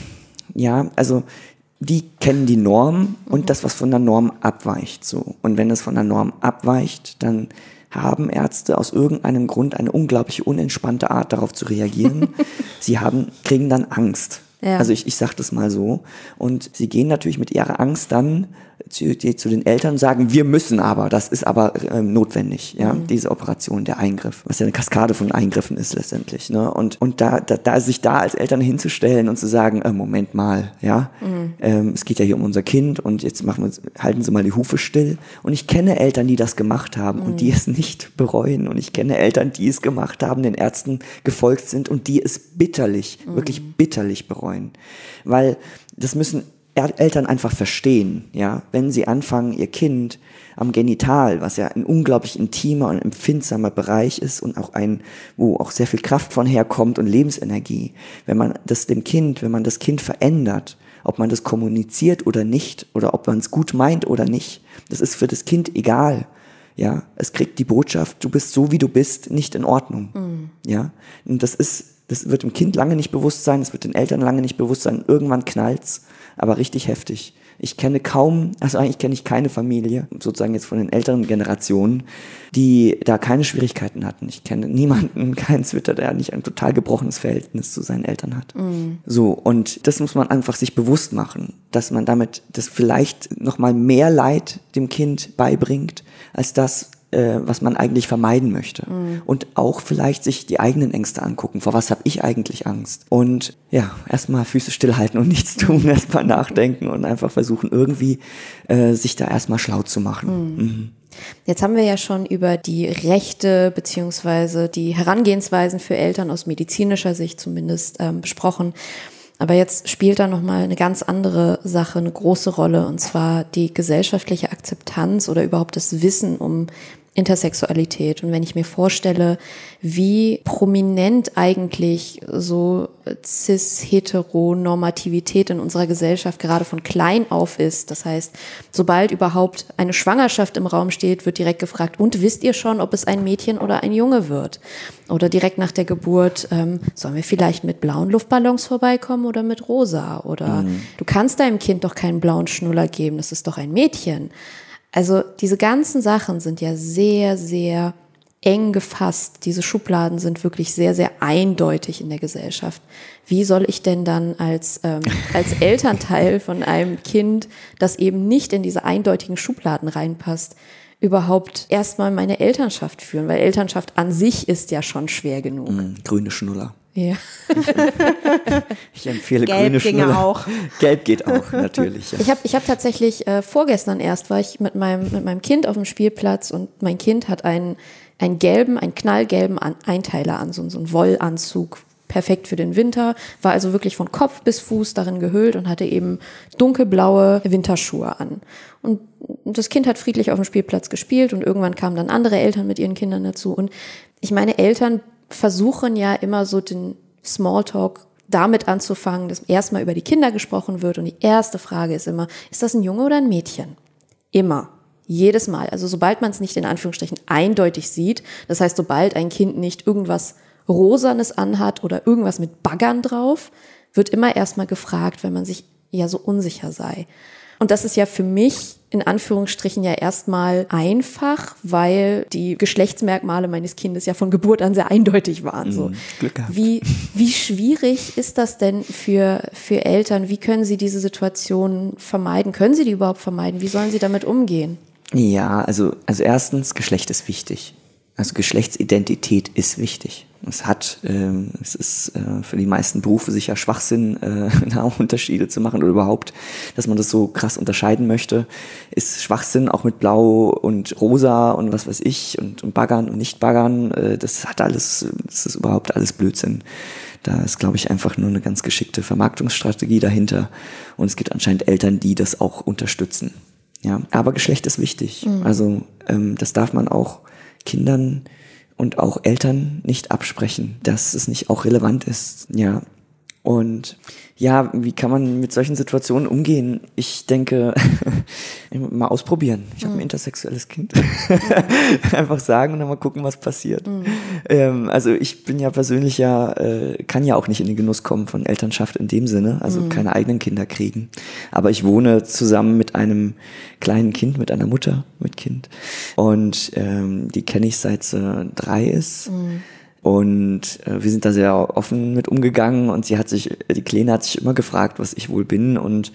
D: ja, also die kennen die Norm und das, was von der Norm abweicht. So. Und wenn es von der Norm abweicht, dann haben Ärzte aus irgendeinem Grund eine unglaublich unentspannte Art, darauf zu reagieren. Sie haben, kriegen dann Angst. Ja. Also ich, ich sage das mal so. Und sie gehen natürlich mit ihrer Angst dann zu, die, zu den Eltern und sagen, wir müssen aber, das ist aber ähm, notwendig, ja, mhm. diese Operation, der Eingriff, was ja eine Kaskade von Eingriffen ist letztendlich, ne? Und und da, da, da sich da als Eltern hinzustellen und zu sagen, äh, Moment mal, ja, mhm. ähm, es geht ja hier um unser Kind und jetzt machen wir, halten Sie mal die Hufe still. Und ich kenne Eltern, die das gemacht haben mhm. und die es nicht bereuen. Und ich kenne Eltern, die es gemacht haben, den Ärzten gefolgt sind und die es bitterlich, mhm. wirklich bitterlich bereuen, weil das müssen Eltern einfach verstehen, ja, wenn sie anfangen, ihr Kind am Genital, was ja ein unglaublich intimer und empfindsamer Bereich ist und auch ein, wo auch sehr viel Kraft von herkommt und Lebensenergie, wenn man das dem Kind, wenn man das Kind verändert, ob man das kommuniziert oder nicht, oder ob man es gut meint oder nicht, das ist für das Kind egal, ja, es kriegt die Botschaft, du bist so, wie du bist, nicht in Ordnung, mhm. ja, und das ist, das wird dem Kind lange nicht bewusst sein, es wird den Eltern lange nicht bewusst sein, irgendwann knallt's, aber richtig heftig. Ich kenne kaum, also eigentlich kenne ich keine Familie, sozusagen jetzt von den älteren Generationen, die da keine Schwierigkeiten hatten. Ich kenne niemanden, keinen Zwitter, der nicht ein total gebrochenes Verhältnis zu seinen Eltern hat. Mm. So, und das muss man einfach sich bewusst machen, dass man damit das vielleicht nochmal mehr Leid dem Kind beibringt, als das, was man eigentlich vermeiden möchte. Mhm. Und auch vielleicht sich die eigenen Ängste angucken. Vor was habe ich eigentlich Angst? Und ja, erstmal Füße stillhalten und nichts tun, erstmal nachdenken und einfach versuchen, irgendwie äh, sich da erstmal schlau zu machen. Mhm. Mhm.
C: Jetzt haben wir ja schon über die Rechte beziehungsweise die Herangehensweisen für Eltern aus medizinischer Sicht zumindest ähm, besprochen. Aber jetzt spielt da nochmal eine ganz andere Sache eine große Rolle, und zwar die gesellschaftliche Akzeptanz oder überhaupt das Wissen um Intersexualität. Und wenn ich mir vorstelle, wie prominent eigentlich so Cis-Heteronormativität in unserer Gesellschaft gerade von klein auf ist, das heißt, sobald überhaupt eine Schwangerschaft im Raum steht, wird direkt gefragt, und wisst ihr schon, ob es ein Mädchen oder ein Junge wird? Oder direkt nach der Geburt, ähm, sollen wir vielleicht mit blauen Luftballons vorbeikommen oder mit rosa? Oder mhm. du kannst deinem Kind doch keinen blauen Schnuller geben, das ist doch ein Mädchen. Also diese ganzen Sachen sind ja sehr, sehr eng gefasst. Diese Schubladen sind wirklich sehr, sehr eindeutig in der Gesellschaft. Wie soll ich denn dann als, ähm, als Elternteil von einem Kind, das eben nicht in diese eindeutigen Schubladen reinpasst, überhaupt erstmal meine Elternschaft führen? Weil Elternschaft an sich ist ja schon schwer genug.
D: Mm, grüne Schnuller.
C: Ja.
D: Ich empfehle
A: Gelb
D: grüne
A: ginge
D: Schnuller.
A: auch.
D: Gelb geht auch, natürlich. Ja.
C: Ich habe ich hab tatsächlich, äh, vorgestern erst war ich mit meinem, mit meinem Kind auf dem Spielplatz und mein Kind hat einen, einen gelben, einen knallgelben an, Einteiler an, so, so einen Wollanzug, perfekt für den Winter, war also wirklich von Kopf bis Fuß darin gehüllt und hatte eben dunkelblaue Winterschuhe an. Und das Kind hat friedlich auf dem Spielplatz gespielt und irgendwann kamen dann andere Eltern mit ihren Kindern dazu. Und ich meine, Eltern versuchen ja immer so den Smalltalk damit anzufangen, dass erstmal über die Kinder gesprochen wird und die erste Frage ist immer, ist das ein Junge oder ein Mädchen? Immer. Jedes Mal. Also sobald man es nicht in Anführungsstrichen eindeutig sieht, das heißt, sobald ein Kind nicht irgendwas Rosanes anhat oder irgendwas mit Baggern drauf, wird immer erstmal gefragt, wenn man sich ja so unsicher sei. Und das ist ja für mich in Anführungsstrichen ja erstmal einfach, weil die Geschlechtsmerkmale meines Kindes ja von Geburt an sehr eindeutig waren. So.
D: Mm, Glück gehabt.
C: Wie, wie schwierig ist das denn für, für Eltern? Wie können sie diese Situation vermeiden? Können sie die überhaupt vermeiden? Wie sollen sie damit umgehen?
D: Ja, also, also erstens, Geschlecht ist wichtig. Also Geschlechtsidentität ist wichtig. Es hat, ähm, es ist äh, für die meisten Berufe sicher Schwachsinn, äh, da Unterschiede zu machen oder überhaupt, dass man das so krass unterscheiden möchte, ist Schwachsinn, auch mit Blau und Rosa und was weiß ich und, und Baggern und Nicht-Baggern. Äh, das hat alles, das ist überhaupt alles Blödsinn. Da ist, glaube ich, einfach nur eine ganz geschickte Vermarktungsstrategie dahinter. Und es gibt anscheinend Eltern, die das auch unterstützen. Ja, aber Geschlecht ist wichtig. Mhm. Also ähm, das darf man auch Kindern und auch Eltern nicht absprechen, dass es nicht auch relevant ist, ja. Und ja, wie kann man mit solchen Situationen umgehen? Ich denke, mal ausprobieren. Ich habe ein intersexuelles Kind. Einfach sagen und dann mal gucken, was passiert. Mhm. Ähm, also ich bin ja persönlich ja, äh, kann ja auch nicht in den Genuss kommen von Elternschaft in dem Sinne, also mhm. keine eigenen Kinder kriegen. Aber ich wohne zusammen mit einem kleinen Kind, mit einer Mutter mit Kind. Und ähm, die kenne ich seit sie drei ist. Mhm. Und äh, wir sind da sehr offen mit umgegangen und sie hat sich, die Kleine hat sich immer gefragt, was ich wohl bin und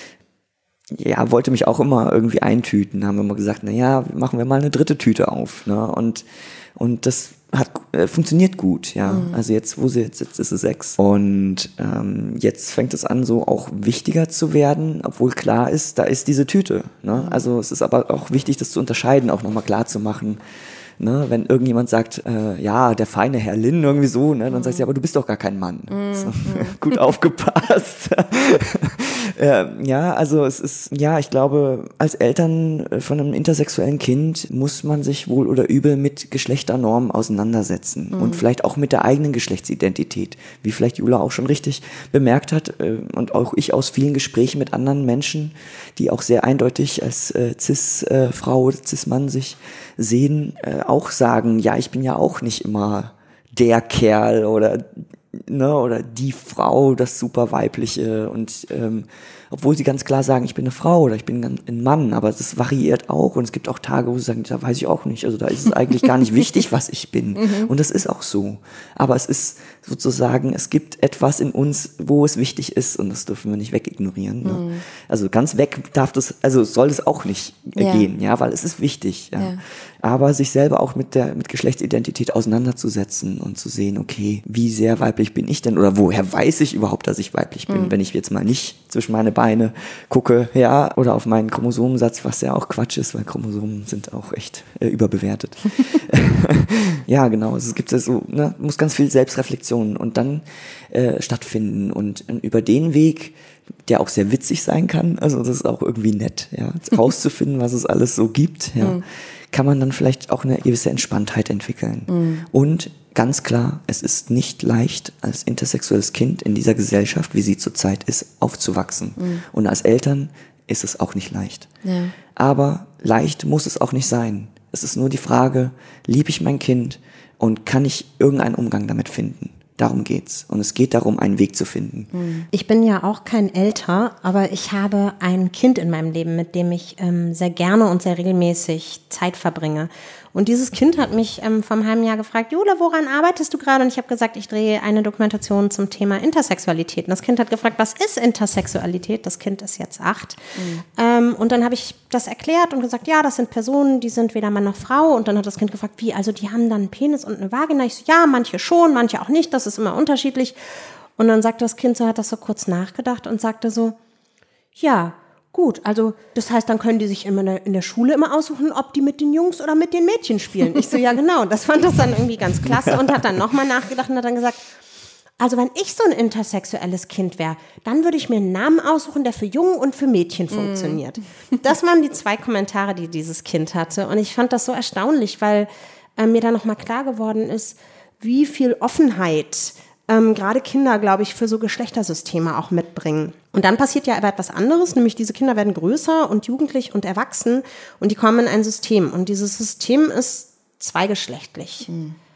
D: ja, wollte mich auch immer irgendwie eintüten. Da haben wir immer gesagt, na ja, machen wir mal eine dritte Tüte auf, ne? Und und das hat äh, funktioniert gut, ja. Mhm. Also jetzt, wo sie jetzt sitzt, ist sie sechs und ähm, jetzt fängt es an, so auch wichtiger zu werden, obwohl klar ist, da ist diese Tüte, ne? Mhm. Also es ist aber auch wichtig, das zu unterscheiden, auch nochmal klar zu machen. Ne, wenn irgendjemand sagt, äh, ja, der feine Herr Lin, irgendwie so, ne, dann mm. sagst du, ja, aber du bist doch gar kein Mann. Mm. So, gut aufgepasst. äh, ja, also es ist, ja, ich glaube, als Eltern von einem intersexuellen Kind muss man sich wohl oder übel mit Geschlechternormen auseinandersetzen mm. und vielleicht auch mit der eigenen Geschlechtsidentität, wie vielleicht Jula auch schon richtig bemerkt hat äh, und auch ich aus vielen Gesprächen mit anderen Menschen, die auch sehr eindeutig als äh, Cis-Frau oder Cis-Mann sich sehen, äh, auch sagen, ja, ich bin ja auch nicht immer der Kerl oder ne, oder die Frau, das super weibliche und ähm, obwohl sie ganz klar sagen, ich bin eine Frau oder ich bin ein Mann, aber das variiert auch und es gibt auch Tage, wo sie sagen, da weiß ich auch nicht, also da ist es eigentlich gar nicht wichtig, was ich bin mhm. und das ist auch so, aber es ist sozusagen, es gibt etwas in uns, wo es wichtig ist und das dürfen wir nicht wegignorieren, ne? Mhm. Also ganz weg darf das, also soll es auch nicht ja. gehen, ja, weil es ist wichtig, ja. ja. Aber sich selber auch mit der mit Geschlechtsidentität auseinanderzusetzen und zu sehen, okay, wie sehr weiblich bin ich denn oder woher weiß ich überhaupt, dass ich weiblich bin, mhm. wenn ich jetzt mal nicht zwischen meine Beine gucke, ja, oder auf meinen Chromosomensatz, was ja auch Quatsch ist, weil Chromosomen sind auch echt äh, überbewertet. Ja, genau, also es gibt ja so, ne, muss ganz viel Selbstreflexion und dann äh, stattfinden und, und über den Weg, der auch sehr witzig sein kann, also das ist auch irgendwie nett, ja, rauszufinden, was es alles so gibt, ja, mhm. kann man dann vielleicht auch eine gewisse Entspanntheit entwickeln. Mhm. Und ganz klar, es ist nicht leicht, als intersexuelles Kind in dieser Gesellschaft, wie sie zurzeit ist, aufzuwachsen. Mhm. Und als Eltern ist es auch nicht leicht. Ja. Aber leicht muss es auch nicht sein. Es ist nur die Frage, liebe ich mein Kind und kann ich irgendeinen Umgang damit finden? Darum geht's. Und es geht darum, einen Weg zu finden.
A: Ich bin ja auch kein Elter, aber ich habe ein Kind in meinem Leben, mit dem ich ähm, sehr gerne und sehr regelmäßig Zeit verbringe. Und dieses Kind hat mich ähm, vor einem halben Jahr gefragt, Jula, woran arbeitest du gerade? Und ich habe gesagt, ich drehe eine Dokumentation zum Thema Intersexualität. Und das Kind hat gefragt, was ist Intersexualität? Das Kind ist jetzt acht. Mhm. Ähm, und dann habe ich das erklärt und gesagt, ja, das sind Personen, die sind weder Mann noch Frau. Und dann hat das Kind gefragt, wie, also die haben dann einen Penis und eine Vagina? Ich so, ja, manche schon, manche auch nicht, das ist immer unterschiedlich. Und dann sagt das Kind so, hat das so kurz nachgedacht und sagte so, ja, gut, also das heißt, dann können die sich immer in der, in der Schule immer aussuchen, ob die mit den Jungs oder mit den Mädchen spielen. Ich so, ja genau, das fand das dann irgendwie ganz klasse und hat dann nochmal nachgedacht und hat dann gesagt, also wenn ich so ein intersexuelles Kind wäre, dann würde ich mir einen Namen aussuchen, der für Jungen und für Mädchen funktioniert. Mm. Das waren die zwei Kommentare, die dieses Kind hatte und ich fand das so erstaunlich, weil äh, mir da nochmal klar geworden ist, wie viel Offenheit Ähm, gerade Kinder, glaube ich, für so Geschlechtersysteme auch mitbringen. Und dann passiert ja etwas anderes, nämlich diese Kinder werden größer und jugendlich und erwachsen und die kommen in ein System. Und dieses System ist zweigeschlechtlich. Mhm.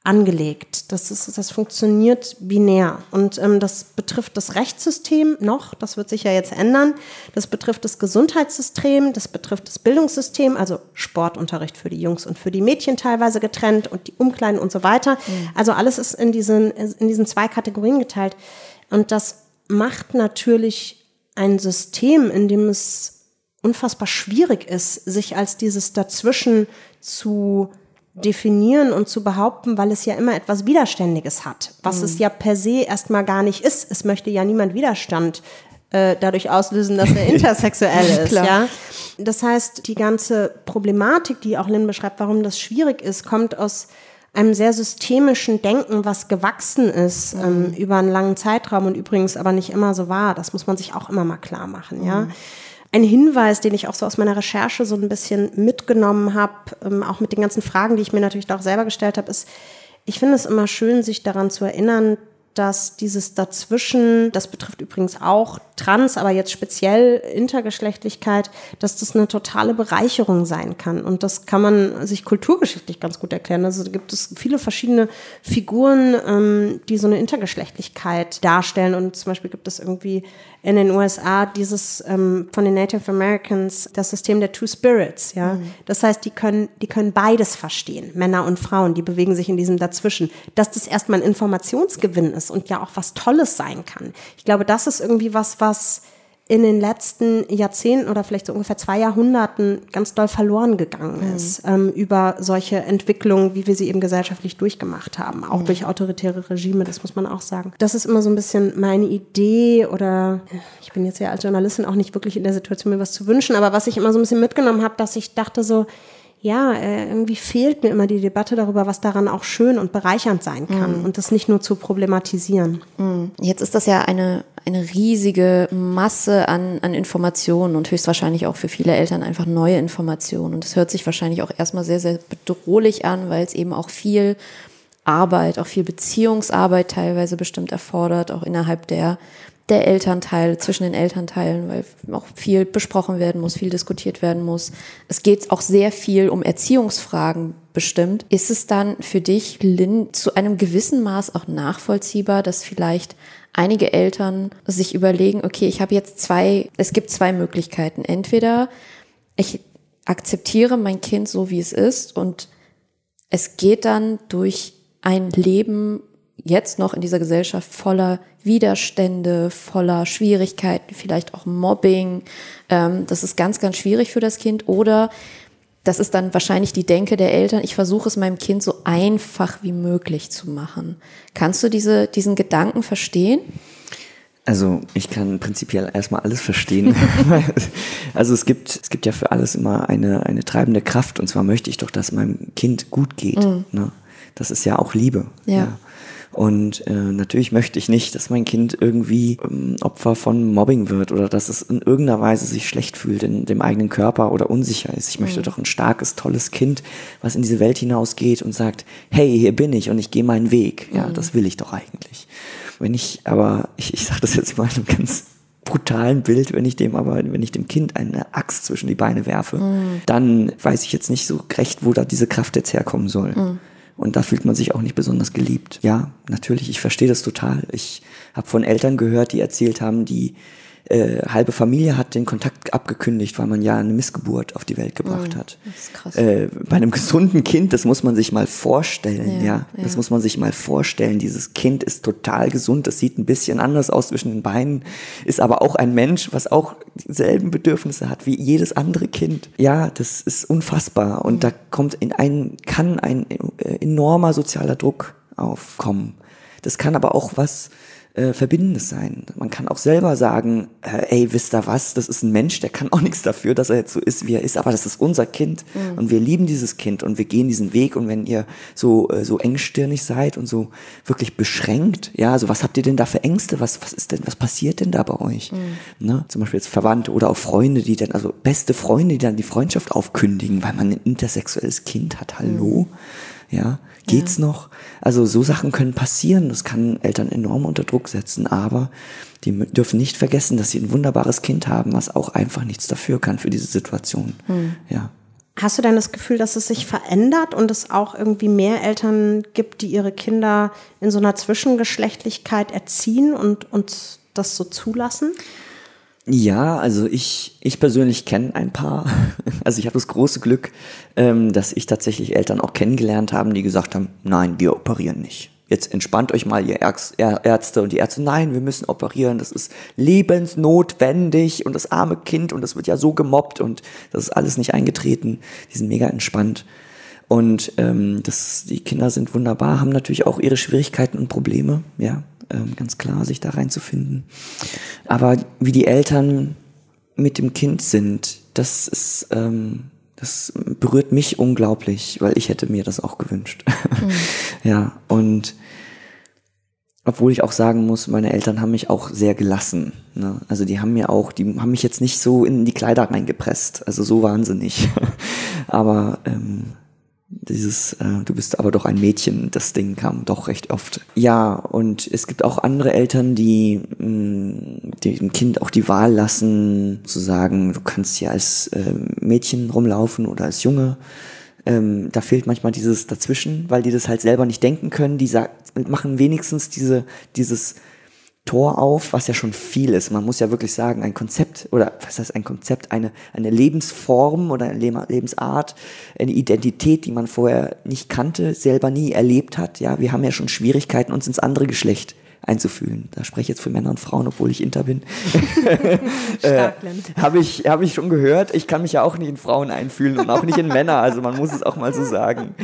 A: angelegt. Das ist, das funktioniert binär. Und ähm, das betrifft das Rechtssystem noch, das wird sich ja jetzt ändern. Das betrifft das Gesundheitssystem, das betrifft das Bildungssystem, also Sportunterricht für die Jungs und für die Mädchen teilweise getrennt und die Umkleiden und so weiter. Mhm. Also alles ist in diesen, in diesen zwei Kategorien geteilt. Und das macht natürlich ein System, in dem es unfassbar schwierig ist, sich als dieses Dazwischen zu definieren und zu behaupten, weil es ja immer etwas Widerständiges hat, was mhm. es ja per se erstmal gar nicht ist. Es möchte ja niemand Widerstand äh, dadurch auslösen, dass er intersexuell ist. Ja? Das heißt, die ganze Problematik, die auch Lynn beschreibt, warum das schwierig ist, kommt aus einem sehr systemischen Denken, was gewachsen ist mhm. ähm, über einen langen Zeitraum und übrigens aber nicht immer so war. Das muss man sich auch immer mal klar machen, mhm. ja. Ein Hinweis, den ich auch so aus meiner Recherche so ein bisschen mitgenommen habe, ähm, auch mit den ganzen Fragen, die ich mir natürlich auch selber gestellt habe, ist, ich finde es immer schön, sich daran zu erinnern, dass dieses Dazwischen, das betrifft übrigens auch Trans, aber jetzt speziell Intergeschlechtlichkeit, dass das eine totale Bereicherung sein kann. Und das kann man sich kulturgeschichtlich ganz gut erklären. Also da gibt es viele verschiedene Figuren, ähm, die so eine Intergeschlechtlichkeit darstellen. Und zum Beispiel gibt es irgendwie in den U S A dieses ähm, von den Native Americans, das System der Two Spirits. Ja, mhm. Das heißt, die können, die können beides verstehen, Männer und Frauen, die bewegen sich in diesem Dazwischen. Dass das erstmal ein Informationsgewinn ist und ja auch was Tolles sein kann. Ich glaube, das ist irgendwie was, was in den letzten Jahrzehnten oder vielleicht so ungefähr zwei Jahrhunderten ganz doll verloren gegangen ist, mhm. ähm, über solche Entwicklungen, wie wir sie eben gesellschaftlich durchgemacht haben, auch mhm. durch autoritäre Regime, das muss man auch sagen. Das ist immer so ein bisschen meine Idee oder ich bin jetzt ja als Journalistin auch nicht wirklich in der Situation, mir was zu wünschen, aber was ich immer so ein bisschen mitgenommen habe, dass ich dachte so, ja, irgendwie fehlt mir immer die Debatte darüber, was daran auch schön und bereichernd sein kann mhm. und das nicht nur zu problematisieren.
C: Mhm. Jetzt ist das ja eine, eine riesige Masse an, an Informationen und höchstwahrscheinlich auch für viele Eltern einfach neue Informationen. Und das hört sich wahrscheinlich auch erstmal sehr, sehr bedrohlich an, weil es eben auch viel Arbeit, auch viel Beziehungsarbeit teilweise bestimmt erfordert, auch innerhalb der der Elternteile, zwischen den Elternteilen, weil auch viel besprochen werden muss, viel diskutiert werden muss. Es geht auch sehr viel um Erziehungsfragen bestimmt. Ist es dann für dich, Lynn, zu einem gewissen Maß auch nachvollziehbar, dass vielleicht einige Eltern sich überlegen, okay, ich habe jetzt zwei, es gibt zwei Möglichkeiten. Entweder ich akzeptiere mein Kind so, wie es ist und es geht dann durch ein Leben jetzt noch in dieser Gesellschaft voller Widerstände, voller Schwierigkeiten, vielleicht auch Mobbing. Ähm, das ist ganz, ganz schwierig für das Kind. Oder das ist dann wahrscheinlich die Denke der Eltern, ich versuche es meinem Kind so einfach wie möglich zu machen. Kannst du diese, diesen Gedanken verstehen?
D: Also ich kann prinzipiell erstmal alles verstehen. Also es gibt es gibt ja für alles immer eine eine treibende Kraft und zwar möchte ich doch, dass meinem Kind gut geht. Mhm. Ne? Das ist ja auch Liebe. Ja. ja. Und äh, natürlich möchte ich nicht, dass mein Kind irgendwie ähm, Opfer von Mobbing wird oder dass es in irgendeiner Weise sich schlecht fühlt in dem eigenen Körper oder unsicher ist. Ich möchte mhm. doch ein starkes, tolles Kind, was in diese Welt hinausgeht und sagt, hey, hier bin ich und ich gehe meinen Weg. Ja, mhm. das will ich doch eigentlich. Wenn ich aber, ich, ich sage das jetzt mal in einem ganz brutalen Bild, wenn ich dem aber, wenn ich dem Kind eine Axt zwischen die Beine werfe, mhm. dann weiß ich jetzt nicht so recht, wo da diese Kraft jetzt herkommen soll. Mhm. Und da fühlt man sich auch nicht besonders geliebt. Ja, natürlich, ich verstehe das total. Ich habe von Eltern gehört, die erzählt haben, die äh, halbe Familie hat den Kontakt abgekündigt, weil man ja eine Missgeburt auf die Welt gebracht mm, hat. Das ist krass. Äh, bei einem gesunden Kind, das muss man sich mal vorstellen. Ja, ja, das ja. muss man sich mal vorstellen. Dieses Kind ist total gesund, das sieht ein bisschen anders aus zwischen den Beinen, ist aber auch ein Mensch, was auch dieselben Bedürfnisse hat wie jedes andere Kind. Ja, das ist unfassbar und mm. da kommt in einen, kann ein enormer sozialer Druck aufkommen. Das kann aber auch was Äh, Verbindendes sein. Man kann auch selber sagen, äh, ey, wisst ihr was, das ist ein Mensch, der kann auch nichts dafür, dass er jetzt so ist, wie er ist, aber das ist unser Kind mhm. und wir lieben dieses Kind und wir gehen diesen Weg und wenn ihr so äh, so engstirnig seid und so wirklich beschränkt, ja, also was habt ihr denn da für Ängste, was was ist denn, was passiert denn da bei euch? Mhm. Ne? Zum Beispiel jetzt Verwandte oder auch Freunde, die dann, also beste Freunde, die dann die Freundschaft aufkündigen, weil man ein intersexuelles Kind hat, hallo? Mhm. Ja, geht's ja. noch? Also so Sachen können passieren, das kann Eltern enorm unter Druck setzen, aber die dürfen nicht vergessen, dass sie ein wunderbares Kind haben, was auch einfach nichts dafür kann für diese Situation. Hm. Ja.
A: Hast du denn das Gefühl, dass es sich verändert und es auch irgendwie mehr Eltern gibt, die ihre Kinder in so einer Zwischengeschlechtlichkeit erziehen und, und das so zulassen?
D: Ja, also ich, ich persönlich kenne ein paar. Also ich habe das große Glück, ähm, dass ich tatsächlich Eltern auch kennengelernt habe, die gesagt haben, nein, wir operieren nicht. Jetzt entspannt euch mal, ihr Ärzte und die Ärzte, nein, wir müssen operieren, das ist lebensnotwendig und das arme Kind und das wird ja so gemobbt und das ist alles nicht eingetreten. Die sind mega entspannt und ähm, das, die Kinder sind wunderbar, haben natürlich auch ihre Schwierigkeiten und Probleme, ja, ähm, ganz klar, sich da reinzufinden. Aber wie die Eltern mit dem Kind sind, das ist... Ähm, Das berührt mich unglaublich, weil ich hätte mir das auch gewünscht. Mhm. Ja, und obwohl ich auch sagen muss, meine Eltern haben mich auch sehr gelassen. Ne? Also die haben mir auch, die haben mich jetzt nicht so in die Kleider reingepresst, also so wahnsinnig. Aber ähm, dieses, äh, du bist aber doch ein Mädchen, das Ding kam doch recht oft. Ja, und es gibt auch andere Eltern, die mh, dem Kind auch die Wahl lassen, zu sagen, du kannst hier als äh, Mädchen rumlaufen oder als Junge. Ähm, da fehlt manchmal dieses Dazwischen, weil die das halt selber nicht denken können. Die sag, machen wenigstens diese, dieses Tor auf, was ja schon viel ist. Man muss ja wirklich sagen, ein Konzept oder was heißt ein Konzept, eine, eine Lebensform oder eine Lebensart, eine Identität, die man vorher nicht kannte, selber nie erlebt hat. Ja, wir haben ja schon Schwierigkeiten, uns ins andere Geschlecht einzufühlen. Da spreche ich jetzt für Männer und Frauen, obwohl ich Inter bin. äh, Habe ich, hab ich schon gehört. Ich kann mich ja auch nicht in Frauen einfühlen und auch nicht in Männer. Also man muss es auch mal so sagen.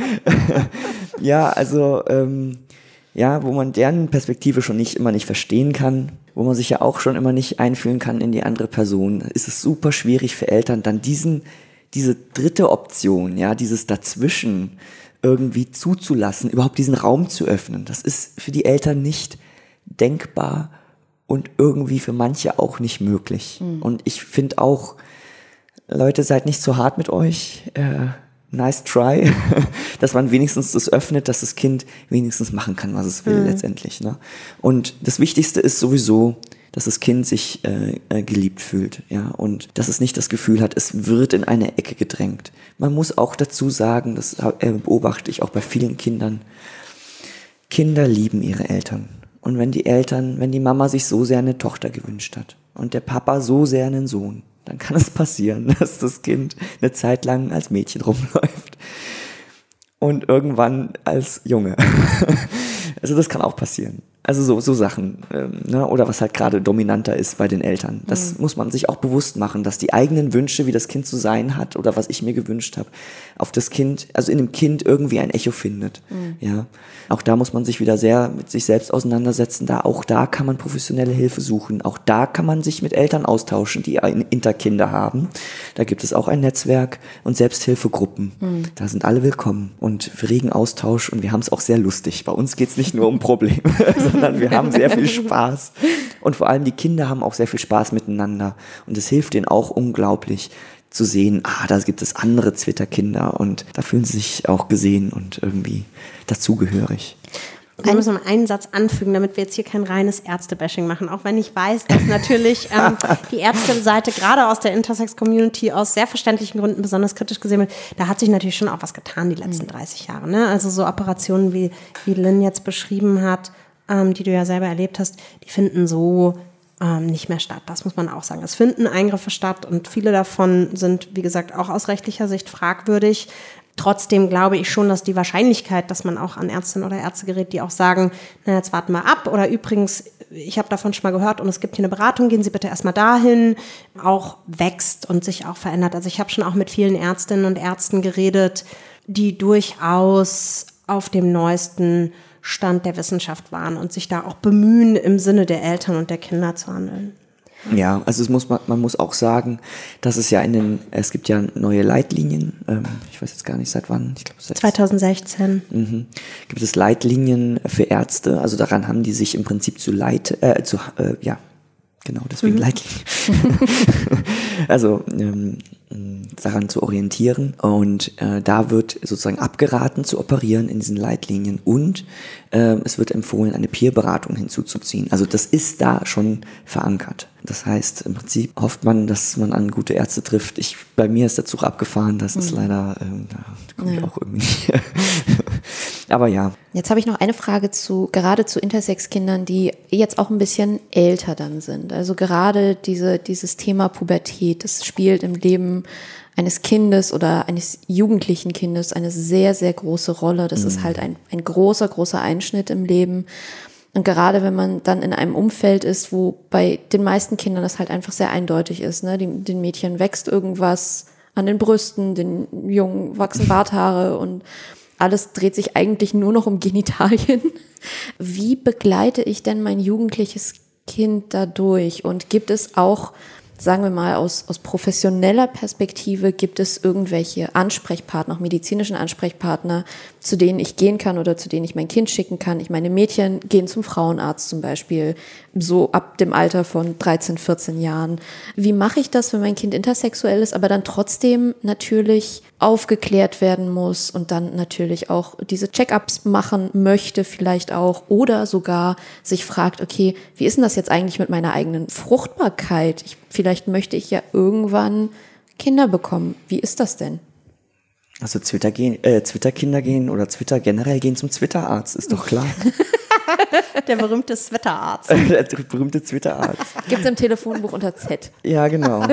D: Ja, also ähm, ja, wo man deren Perspektive schon nicht immer nicht verstehen kann, wo man sich ja auch schon immer nicht einfühlen kann in die andere Person, ist es super schwierig für Eltern, dann diesen, diese dritte Option, ja, dieses Dazwischen irgendwie zuzulassen, überhaupt diesen Raum zu öffnen. Das ist für die Eltern nicht denkbar und irgendwie für manche auch nicht möglich. Mhm. Und ich finde auch, Leute, seid nicht zu hart mit euch, äh, nice try, dass man wenigstens das öffnet, dass das Kind wenigstens machen kann, was es will mhm. letztendlich. Ne? Und das Wichtigste ist sowieso, dass das Kind sich äh, äh, geliebt fühlt, ja, und dass es nicht das Gefühl hat, es wird in eine Ecke gedrängt. Man muss auch dazu sagen, das äh, beobachte ich auch bei vielen Kindern, Kinder lieben ihre Eltern. Und wenn die Eltern, wenn die Mama sich so sehr eine Tochter gewünscht hat und der Papa so sehr einen Sohn, dann kann es passieren, dass das Kind eine Zeit lang als Mädchen rumläuft und irgendwann als Junge. Also das kann auch passieren. Also so, so Sachen, ähm, ne? Oder was halt gerade dominanter ist bei den Eltern. Das mhm. muss man sich auch bewusst machen, dass die eigenen Wünsche, wie das Kind zu sein hat oder was ich mir gewünscht habe, auf das Kind, also in dem Kind irgendwie ein Echo findet. Mhm. Ja, auch da muss man sich wieder sehr mit sich selbst auseinandersetzen. Da, auch da kann man professionelle Hilfe suchen. Auch da kann man sich mit Eltern austauschen, die Interkinder haben. Da gibt es auch ein Netzwerk und Selbsthilfegruppen. Mhm. Da sind alle willkommen und wir regen Austausch und wir haben es auch sehr lustig. Bei uns geht es nicht nur um Probleme, sondern wir haben sehr viel Spaß. Und vor allem die Kinder haben auch sehr viel Spaß miteinander. Und es hilft denen auch unglaublich zu sehen, ah, da gibt es andere Zwitterkinder und da fühlen sie sich auch gesehen und irgendwie dazugehörig.
A: Ich muss noch einen Satz anfügen, damit wir jetzt hier kein reines Ärzte-Bashing machen, auch wenn ich weiß, dass natürlich ähm, die Ärzte-Seite gerade aus der Intersex-Community aus sehr verständlichen Gründen besonders kritisch gesehen wird. Da hat sich natürlich schon auch was getan die letzten dreißig Jahre. Ne? Also so Operationen, wie, wie Lynn jetzt beschrieben hat, ähm, die du ja selber erlebt hast, die finden so ähm, nicht mehr statt. Das muss man auch sagen. Es finden Eingriffe statt und viele davon sind, wie gesagt, auch aus rechtlicher Sicht fragwürdig. Trotzdem glaube ich schon, dass die Wahrscheinlichkeit, dass man auch an Ärztinnen oder Ärzte gerät, die auch sagen, na jetzt warten wir ab oder übrigens, ich habe davon schon mal gehört und es gibt hier eine Beratung, gehen Sie bitte erstmal dahin, auch wächst und sich auch verändert. Also ich habe schon auch mit vielen Ärztinnen und Ärzten geredet, die durchaus auf dem neuesten Stand der Wissenschaft waren und sich da auch bemühen, im Sinne der Eltern und der Kinder zu handeln.
D: Ja, also es muss man, man muss auch sagen, dass es ja in den, es gibt ja neue Leitlinien, ähm, ich weiß jetzt gar nicht seit wann, ich glaube seit
A: zwanzig sechzehn.
D: Mhm. Gibt es Leitlinien für Ärzte, also daran haben die sich im Prinzip zu Leit, äh, zu, äh, ja, genau, deswegen mhm. Leitlinien. Also ähm, daran zu orientieren und äh, da wird sozusagen abgeraten zu operieren in diesen Leitlinien und äh, es wird empfohlen, eine Peerberatung hinzuzuziehen. Also das ist da schon verankert. Das heißt, im Prinzip hofft man, dass man an gute Ärzte trifft. Ich, bei mir ist der Zug abgefahren, das ist mhm. leider, ähm, da komme ich ja. auch irgendwie nicht. Aber ja.
C: Jetzt habe ich noch eine Frage zu, gerade zu Intersex-Kindern, die jetzt auch ein bisschen älter dann sind. Also gerade diese, dieses Thema Pubertät, das spielt im Leben eines Kindes oder eines jugendlichen Kindes eine sehr, sehr große Rolle. Das mhm. ist halt ein, ein großer, großer Einschnitt im Leben. Und gerade wenn man dann in einem Umfeld ist, wo bei den meisten Kindern das halt einfach sehr eindeutig ist, ne? Die, den Mädchen wächst irgendwas an den Brüsten, den Jungen wachsen Barthaare und alles dreht sich eigentlich nur noch um Genitalien. Wie begleite ich denn mein jugendliches Kind dadurch? Und gibt es auch, sagen wir mal, aus, aus professioneller Perspektive, gibt es irgendwelche Ansprechpartner, auch medizinischen Ansprechpartner, zu denen ich gehen kann oder zu denen ich mein Kind schicken kann? Ich meine, Mädchen gehen zum Frauenarzt zum Beispiel, so ab dem Alter von dreizehn, vierzehn Jahren. Wie mache ich das, wenn mein Kind intersexuell ist, aber dann trotzdem natürlich aufgeklärt werden muss und dann natürlich auch diese Check-ups machen möchte vielleicht auch oder sogar sich fragt, okay, wie ist denn das jetzt eigentlich mit meiner eigenen Fruchtbarkeit? Ich, vielleicht möchte ich ja irgendwann Kinder bekommen. Wie ist das denn?
D: Also Twitter gehen, äh, Twitter-Kinder gehen oder Twitter generell gehen zum Twitter-Arzt, ist doch klar.
A: Der berühmte Twitter-Arzt.
D: Der berühmte Twitter-Arzt.
C: Gibt's im Telefonbuch unter Z.
D: Ja, genau.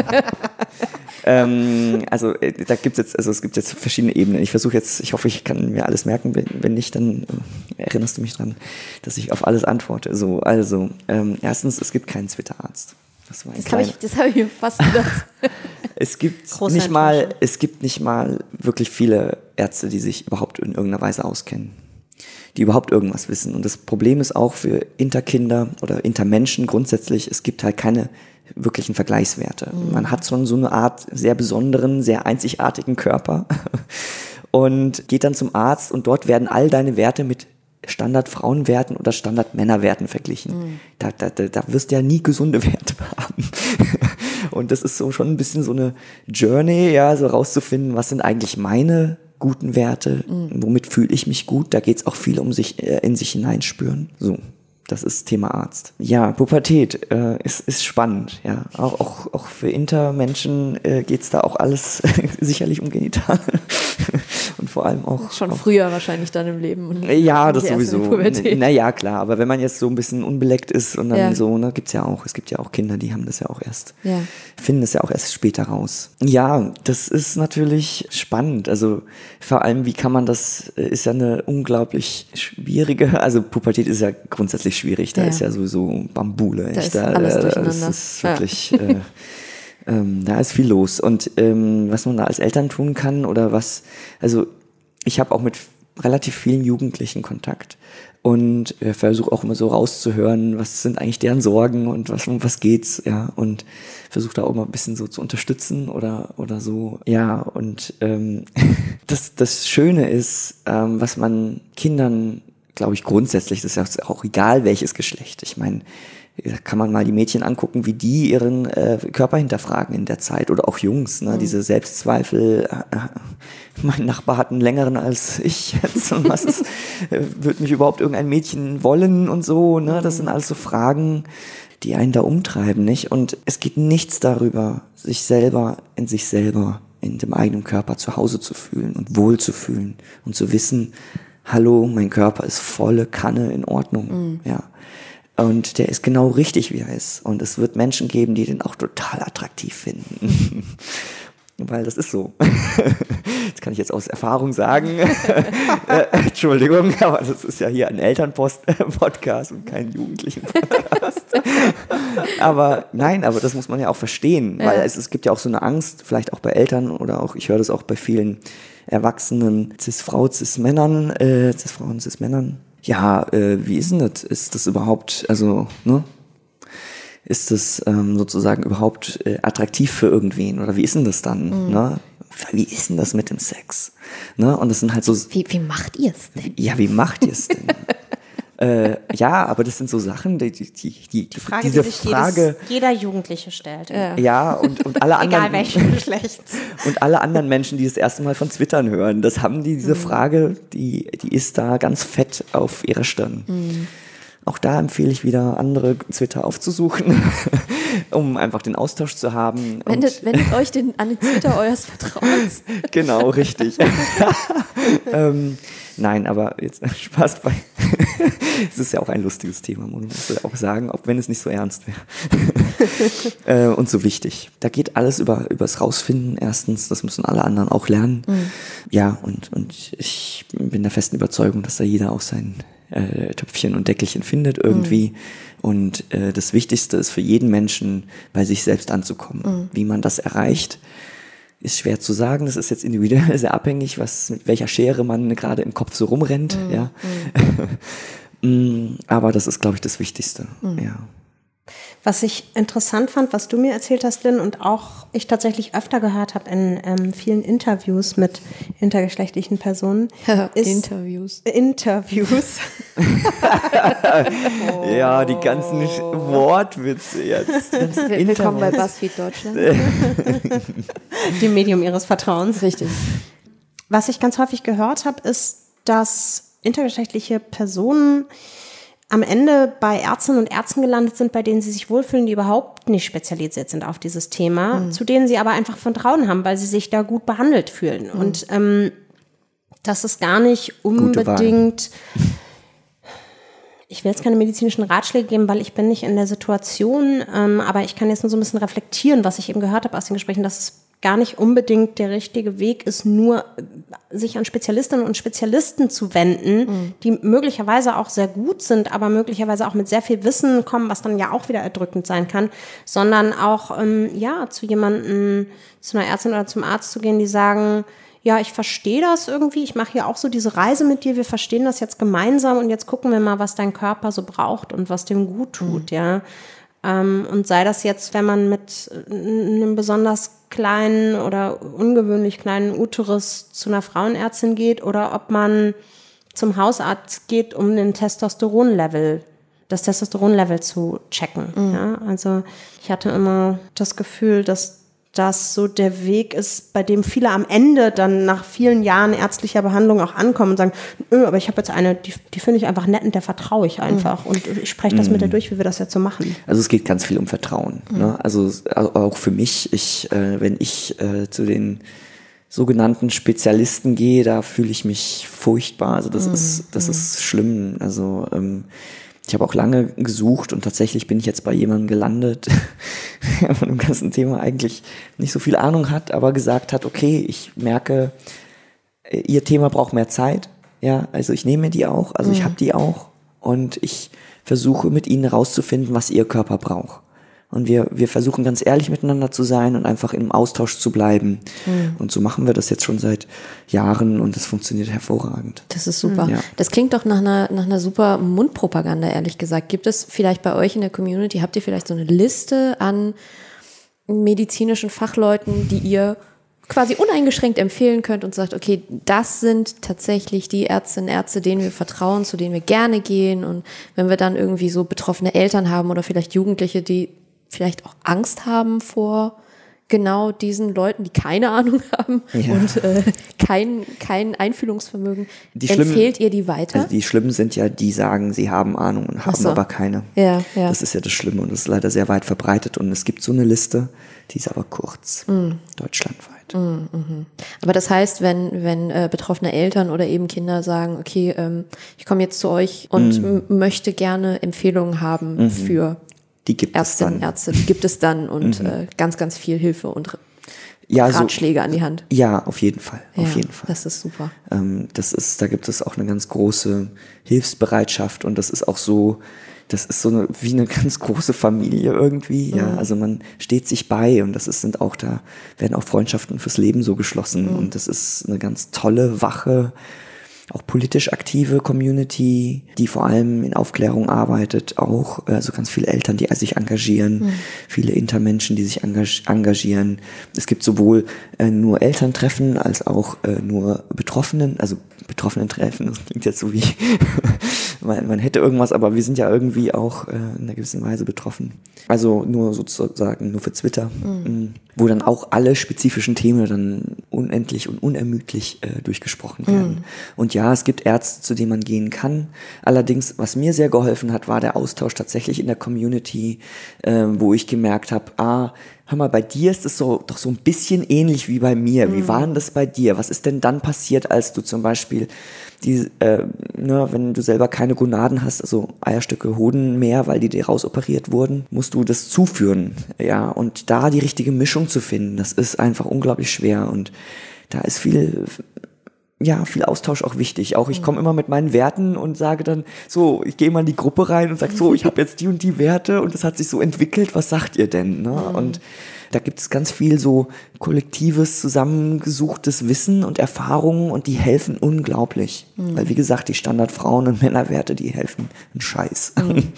D: ähm, also äh, da gibt's jetzt, also es gibt jetzt verschiedene Ebenen. Ich versuche jetzt, ich hoffe, ich kann mir alles merken. Wenn, wenn nicht, dann äh, erinnerst du mich dran, dass ich auf alles antworte. So, also ähm, erstens, es gibt keinen Twitter-Arzt. Das,
C: das habe ich, das hab ich mir fast gedacht.
D: Es gibt nicht mal, es gibt nicht mal wirklich viele Ärzte, die sich überhaupt in irgendeiner Weise auskennen, die überhaupt irgendwas wissen. Und das Problem ist auch für Interkinder oder Intermenschen grundsätzlich, es gibt halt keine wirklichen Vergleichswerte. Mhm. Man hat so, so eine Art sehr besonderen, sehr einzigartigen Körper und geht dann zum Arzt und dort werden all deine Werte mit Standard-Frauenwerten oder Standard-Männerwerten verglichen. Mhm. Da, da, da, da wirst du ja nie gesunde Werte haben. Und das ist so schon ein bisschen so eine Journey, ja, so rauszufinden, was sind eigentlich meine guten Werte, mhm. womit fühle ich mich gut. Da geht es auch viel um sich äh, in sich hineinspüren. So. Das ist Thema Arzt. Ja, Pubertät äh, ist, ist spannend. Ja, auch, auch, auch für Intermenschen äh, geht es da auch alles sicherlich um Genital. Und vor allem auch...
C: Schon
D: auch,
C: früher wahrscheinlich dann im Leben. Und
D: ja, das sowieso. Naja, klar. Aber wenn man jetzt so ein bisschen unbeleckt ist und dann ja. so, ne, gibt's ja auch, es gibt ja auch Kinder, die haben das ja auch erst, ja. finden das ja auch erst später raus. Ja, das ist natürlich spannend. Also vor allem, wie kann man das, ist ja eine unglaublich schwierige, also Pubertät ist ja grundsätzlich schwierig. Da ja. ist ja sowieso Bambule.
C: Da ist da, alles da, durcheinander.
D: Das ist wirklich... Ja. Äh, Ähm, da ist viel los und ähm, was man da als Eltern tun kann oder was, also ich habe auch mit relativ vielen Jugendlichen Kontakt und äh, versuche auch immer so rauszuhören, was sind eigentlich deren Sorgen und was, um was geht's, ja, und versuche da auch mal ein bisschen so zu unterstützen oder oder so, ja, und ähm, das, das Schöne ist, ähm, was man Kindern, glaube ich, grundsätzlich, das ist ja auch egal welches Geschlecht, ich meine, da kann man mal die Mädchen angucken, wie die ihren äh, Körper hinterfragen in der Zeit oder auch Jungs, ne? Mhm. Diese Selbstzweifel, äh, mein Nachbar hat einen längeren als ich jetzt und was ist, äh, wird mich überhaupt irgendein Mädchen wollen und so, ne? Das sind alles so Fragen, die einen da umtreiben, nicht? Und es geht nichts darüber, sich selber in sich selber, in dem eigenen Körper zu Hause zu fühlen und wohl zu fühlen und zu wissen, hallo, mein Körper ist volle Kanne in Ordnung, mhm. ja. Und der ist genau richtig, wie er ist. Und es wird Menschen geben, die den auch total attraktiv finden. Weil das ist so. Das kann ich jetzt aus Erfahrung sagen. äh, Entschuldigung, aber das ist ja hier ein Elternpost-Podcast und kein Jugendlichen-Podcast. Aber nein, aber das muss man ja auch verstehen. Weil ja. es, es gibt ja auch so eine Angst, vielleicht auch bei Eltern oder auch, ich höre das auch bei vielen erwachsenen Cis-Frau, Cis-Männern, äh, Cis-Frauen, Cis-Männern. Ja, äh, wie ist denn das? Ist das überhaupt, also, ne? Ist das ähm, sozusagen überhaupt äh, attraktiv für irgendwen? Oder wie ist denn das dann? Mhm. Ne? Wie ist denn das mit dem Sex? Ne? Und das sind halt so...
C: Wie, wie macht ihr es denn?
D: Ja, wie macht ihr es denn? Äh, ja, aber das sind so Sachen, die, die, die, die,
A: Die Frage,
D: diese
A: die sich
D: Frage,
A: jedes, jeder Jugendliche stellt.
C: Ja.
D: ja, und, und alle anderen,
A: Egal welchen Geschlechts.
D: und alle anderen Menschen, die das erste Mal von Twittern hören, das haben die, diese Frage, die, die ist da ganz fett auf ihrer Stirn. Mhm. Auch da empfehle ich wieder, andere Twitter aufzusuchen, um einfach den Austausch zu haben.
C: Wendet, wendet euch den, an den Twitter eures Vertrauens.
D: Genau, richtig. ähm, nein, aber jetzt Spaß bei. Es ist ja auch ein lustiges Thema, muss man auch sagen, auch wenn es nicht so ernst wäre. äh, und so wichtig. Da geht alles über übers Rausfinden erstens, das müssen alle anderen auch lernen. Mhm. Ja, und, und ich bin der festen Überzeugung, dass da jeder auch sein äh, Töpfchen und Deckelchen findet irgendwie. Mhm. Und äh, das Wichtigste ist für jeden Menschen, bei sich selbst anzukommen. Mhm. Wie man das erreicht, ist schwer zu sagen. Das ist jetzt individuell sehr abhängig, was mit welcher Schere man gerade im Kopf so rumrennt. Mhm. Ja. Mhm. Aber das ist, glaube ich, das Wichtigste. Mhm. Ja.
A: Was ich interessant fand, was du mir erzählt hast, Lynn, und auch ich tatsächlich öfter gehört habe in ähm, vielen Interviews mit intergeschlechtlichen Personen. ist
C: Interviews.
A: Interviews.
D: Ja, die ganzen Wortwitze jetzt.
C: Willkommen bei BuzzFeed Deutschland.
A: Dem Medium ihres Vertrauens.
C: Richtig.
A: Was ich ganz häufig gehört habe, ist, dass intergeschlechtliche Personen am Ende bei Ärztinnen und Ärzten gelandet sind, bei denen sie sich wohlfühlen, die überhaupt nicht spezialisiert sind auf dieses Thema, mhm. zu denen sie aber einfach Vertrauen haben, weil sie sich da gut behandelt fühlen. Mhm. Und ähm, das ist gar nicht unbedingt, ich will jetzt keine medizinischen Ratschläge geben, weil ich bin nicht in der Situation, ähm, aber ich kann jetzt nur so ein bisschen reflektieren, was ich eben gehört habe aus den Gesprächen, dass es gar nicht unbedingt der richtige Weg ist, nur sich an Spezialistinnen und Spezialisten zu wenden, mhm. die möglicherweise auch sehr gut sind, aber möglicherweise auch mit sehr viel Wissen kommen, was dann ja auch wieder erdrückend sein kann, sondern auch ähm, ja zu jemandem, zu einer Ärztin oder zum Arzt zu gehen, die sagen, ja, ich verstehe das irgendwie, ich mache hier auch so diese Reise mit dir, wir verstehen das jetzt gemeinsam und jetzt gucken wir mal, was dein Körper so braucht und was dem gut tut, mhm. ja. Ähm, und sei das jetzt, wenn man mit einem besonders kleinen oder ungewöhnlich kleinen Uterus zu einer Frauenärztin geht oder ob man zum Hausarzt geht, um den Testosteronlevel, das Testosteronlevel zu checken. Mhm. Ja, also ich hatte immer das Gefühl, dass das so der Weg ist, bei dem viele am Ende dann nach vielen Jahren ärztlicher Behandlung auch ankommen und sagen, öh, aber ich habe jetzt eine, die, die finde ich einfach nett und der vertraue ich einfach mhm. und ich spreche das mhm. mit der durch, wie wir das jetzt so machen.
D: Also es geht ganz viel um Vertrauen. Mhm. Ne? Also auch für mich, ich, äh, wenn ich äh, zu den sogenannten Spezialisten gehe, da fühle ich mich furchtbar. Also das mhm. ist, das mhm. ist schlimm. Also ähm, ich habe auch lange gesucht und tatsächlich bin ich jetzt bei jemandem gelandet, der von dem ganzen Thema eigentlich nicht so viel Ahnung hat, aber gesagt hat, okay, ich merke, ihr Thema braucht mehr Zeit. Ja, also ich nehme die auch, also ich habe die auch und ich versuche mit ihnen herauszufinden, was ihr Körper braucht. Und wir, wir versuchen ganz ehrlich miteinander zu sein und einfach im Austausch zu bleiben. Mhm. Und so machen wir das jetzt schon seit Jahren und es funktioniert hervorragend.
C: Das ist super.
D: Ja.
C: Das klingt doch nach einer, nach einer super Mundpropaganda, ehrlich gesagt. Gibt es vielleicht bei euch in der Community, habt ihr vielleicht so eine Liste an medizinischen Fachleuten, die ihr quasi uneingeschränkt empfehlen könnt und sagt, okay, das sind tatsächlich die Ärztinnen, Ärzte, denen wir vertrauen, zu denen wir gerne gehen. Und wenn wir dann irgendwie so betroffene Eltern haben oder vielleicht Jugendliche, die vielleicht auch Angst haben vor genau diesen Leuten, die keine Ahnung haben ja. und äh, kein, kein Einfühlungsvermögen. Die Empfehlt schlimmen, ihr die weiter?
D: Also die Schlimmen sind ja, die sagen, sie haben Ahnung und haben so. aber keine.
C: Ja, ja.
D: Das ist ja das Schlimme und das ist leider sehr weit verbreitet. Und es gibt so eine Liste, die ist aber kurz, mm. deutschlandweit.
C: Mm, mm. Aber das heißt, wenn, wenn äh, betroffene Eltern oder eben Kinder sagen, okay, ähm, ich komme jetzt zu euch und mm. m- möchte gerne Empfehlungen haben mm-hmm. für
D: die gibt
C: Ärztinnen,
D: es dann.
C: Ärzte, die gibt es dann und mhm. äh, ganz, ganz viel Hilfe und
D: ja,
C: Ratschläge
D: so,
C: an die Hand.
D: Ja, auf jeden Fall,
C: ja,
D: auf jeden Fall.
C: Das ist super.
D: Ähm, das ist, da gibt es auch eine ganz große Hilfsbereitschaft und das ist auch so, das ist so eine, wie eine ganz große Familie irgendwie, ja. Mhm. Also man steht sich bei und das ist, sind auch da, werden auch Freundschaften fürs Leben so geschlossen mhm. und das ist eine ganz tolle, wache auch politisch aktive Community, die vor allem in Aufklärung arbeitet, auch also ganz viele Eltern, die sich engagieren, mhm. viele Intermenschen, die sich engagieren. Es gibt sowohl äh, nur Elterntreffen als auch äh, nur Betroffenen, also Betroffenen-Treffen, das klingt jetzt so wie, man, man hätte irgendwas, aber wir sind ja irgendwie auch äh, in einer gewissen Weise betroffen. Also nur sozusagen, nur für Twitter, mhm. wo dann auch alle spezifischen Themen dann unendlich und unermüdlich äh, durchgesprochen werden. Mhm. Und ja, es gibt Ärzte, zu denen man gehen kann. Allerdings, was mir sehr geholfen hat, war der Austausch tatsächlich in der Community, äh, wo ich gemerkt habe, ah, hör mal, bei dir ist es so, doch so ein bisschen ähnlich wie bei mir. Wie war denn das bei dir? Was ist denn dann passiert, als du zum Beispiel, die, äh, ne, wenn du selber keine Gonaden hast, also Eierstöcke, Hoden mehr, weil die dir rausoperiert wurden, musst du das zuführen. Ja, und da die richtige Mischung zu finden, das ist einfach unglaublich schwer. Und da ist viel... ja, viel Austausch auch wichtig. Auch ich komme immer mit meinen Werten und sage dann, so, ich gehe mal in die Gruppe rein und sage, so, ich habe jetzt die und die Werte und das hat sich so entwickelt, was sagt ihr denn? Ne? Mhm. Und da gibt es ganz viel so kollektives, zusammengesuchtes Wissen und Erfahrungen und die helfen unglaublich. Mhm. Weil wie gesagt, die Standardfrauen- und Männerwerte, die helfen einen Scheiß.
A: Mhm.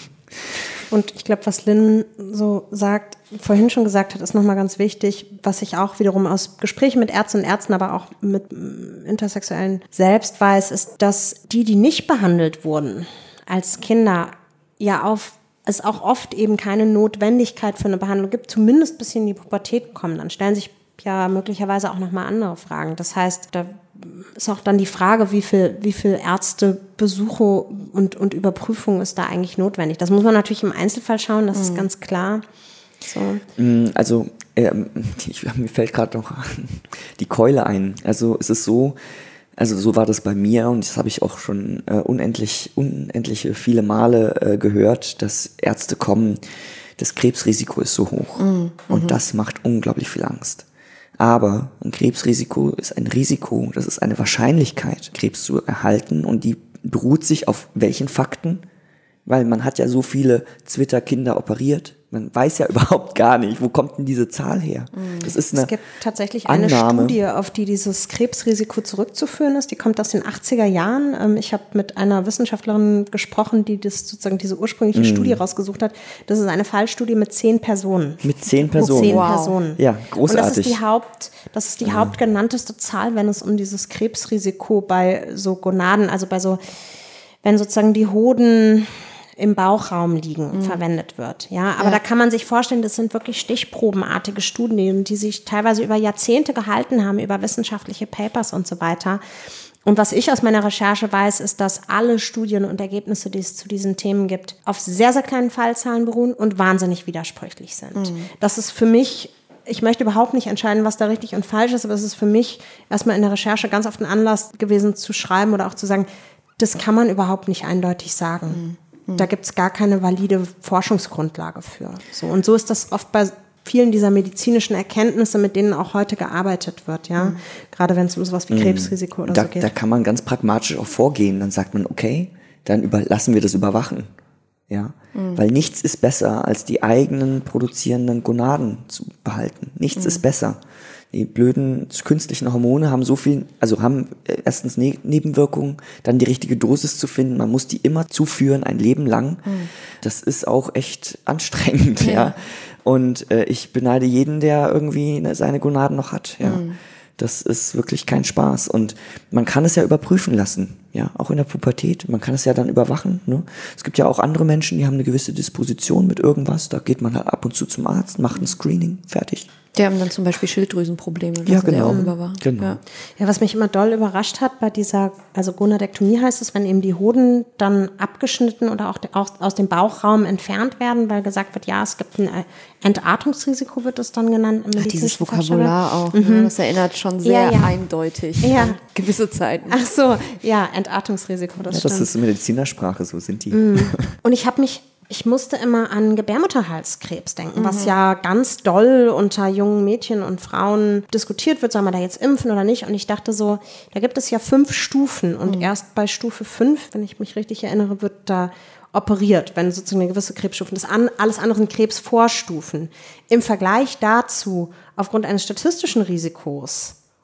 A: Und ich glaube, was Lynn so sagt, vorhin schon gesagt hat, ist nochmal ganz wichtig, was ich auch wiederum aus Gesprächen mit Ärzten und Ärzten, aber auch mit Intersexuellen selbst weiß, ist, dass die, die nicht behandelt wurden als Kinder, ja auf es auch oft eben keine Notwendigkeit für eine Behandlung gibt, zumindest bis sie in die Pubertät kommen. Dann stellen sich ja möglicherweise auch nochmal andere Fragen. Das heißt, da ist auch dann die Frage, wie viel, wie viel Ärztebesuche und, und Überprüfungen ist da eigentlich notwendig. Das muss man natürlich im Einzelfall schauen, das mhm. ist ganz klar. So.
D: Also ähm, ich, mir fällt gerade noch die Keule ein. Also es ist so, also so war das bei mir und das habe ich auch schon äh, unendlich, unendliche viele Male äh, gehört, dass Ärzte kommen, das Krebsrisiko ist so hoch mhm. und das macht unglaublich viel Angst. Aber ein Krebsrisiko ist ein Risiko, das ist eine Wahrscheinlichkeit, Krebs zu erhalten und die beruht sich auf welchen Fakten? Weil man hat ja so viele Twitter-Kinder operiert, man weiß ja überhaupt gar nicht, wo kommt denn diese Zahl her? Das ist eine
A: es gibt tatsächlich eine
D: Annahme.
A: Studie, auf die dieses Krebsrisiko zurückzuführen ist, die kommt aus den achtziger Jahren. Ich habe mit einer Wissenschaftlerin gesprochen, die das sozusagen diese ursprüngliche mm. Studie rausgesucht hat. Das ist eine Fallstudie mit zehn Personen.
D: Mit zehn Personen?
A: Mit zehn
D: wow.
A: Personen.
D: Ja, großartig.
A: Und das ist die Haupt, das ist die ja. hauptgenannteste Zahl, wenn es um dieses Krebsrisiko bei so Gonaden, also bei so, wenn sozusagen die Hoden im Bauchraum liegen, mhm. verwendet wird. Ja, aber ja. da kann man sich vorstellen, das sind wirklich stichprobenartige Studien, die sich teilweise über Jahrzehnte gehalten haben, über wissenschaftliche Papers und so weiter. Und was ich aus meiner Recherche weiß, ist, dass alle Studien und Ergebnisse, die es zu diesen Themen gibt, auf sehr, sehr kleinen Fallzahlen beruhen und wahnsinnig widersprüchlich sind. Mhm. Das ist für mich, ich möchte überhaupt nicht entscheiden, was da richtig und falsch ist, aber es ist für mich erstmal in der Recherche ganz oft ein Anlass gewesen, zu schreiben oder auch zu sagen, das kann man überhaupt nicht eindeutig sagen. Mhm. Da gibt es gar keine valide Forschungsgrundlage für. So, und so ist das oft bei vielen dieser medizinischen Erkenntnisse, mit denen auch heute gearbeitet wird. Ja? Mhm. Gerade wenn es um sowas wie Krebsrisiko oder
D: da,
A: so geht.
D: Da kann man ganz pragmatisch auch vorgehen. Dann sagt man, okay, dann über, lassen wir das überwachen. Ja? Mhm. Weil nichts ist besser, als die eigenen produzierenden Gonaden zu behalten. Nichts mhm. ist besser. Die blöden künstlichen Hormone haben so viel, also haben erstens ne- Nebenwirkungen, dann die richtige Dosis zu finden. Man muss die immer zuführen, ein Leben lang. Mhm. Das ist auch echt anstrengend, ja. ja. Und äh, ich beneide jeden, der irgendwie seine Gonaden noch hat, ja. Mhm. Das ist wirklich kein Spaß. Und man kann es ja überprüfen lassen, ja, auch in der Pubertät. Man kann es ja dann überwachen. Ne? Es gibt ja auch andere Menschen, die haben eine gewisse Disposition mit irgendwas. Da geht man halt ab und zu zum Arzt, macht ein Screening, fertig.
C: Die haben dann zum Beispiel Schilddrüsenprobleme.
D: Ja, genau.
A: genau. Ja. ja, was mich immer doll überrascht hat bei dieser, also Gonadektomie heißt es, wenn eben die Hoden dann abgeschnitten oder auch aus dem Bauchraum entfernt werden, weil gesagt wird, ja, es gibt ein Entartungsrisiko, wird es dann genannt.
C: Ach, dieses Vokabular auch, mhm. ne? Das erinnert schon sehr ja, ja. eindeutig
A: ja.
C: an gewisse Zeiten.
A: Ach so, ja, Entartungsrisiko, das
D: ja,
A: stimmt.
D: Das ist Medizinersprache, so sind die.
A: Mhm. Und ich habe mich Ich musste immer an Gebärmutterhalskrebs denken, mhm. was ja ganz doll unter jungen Mädchen und Frauen diskutiert wird, soll man da jetzt impfen oder nicht? Und ich dachte so, da gibt es ja fünf Stufen und mhm. erst bei Stufe fünf, wenn ich mich richtig erinnere, wird da operiert, wenn sozusagen eine gewisse Krebsstufen, das an, alles andere sind Krebsvorstufen. Im Vergleich dazu, aufgrund eines statistischen Risikos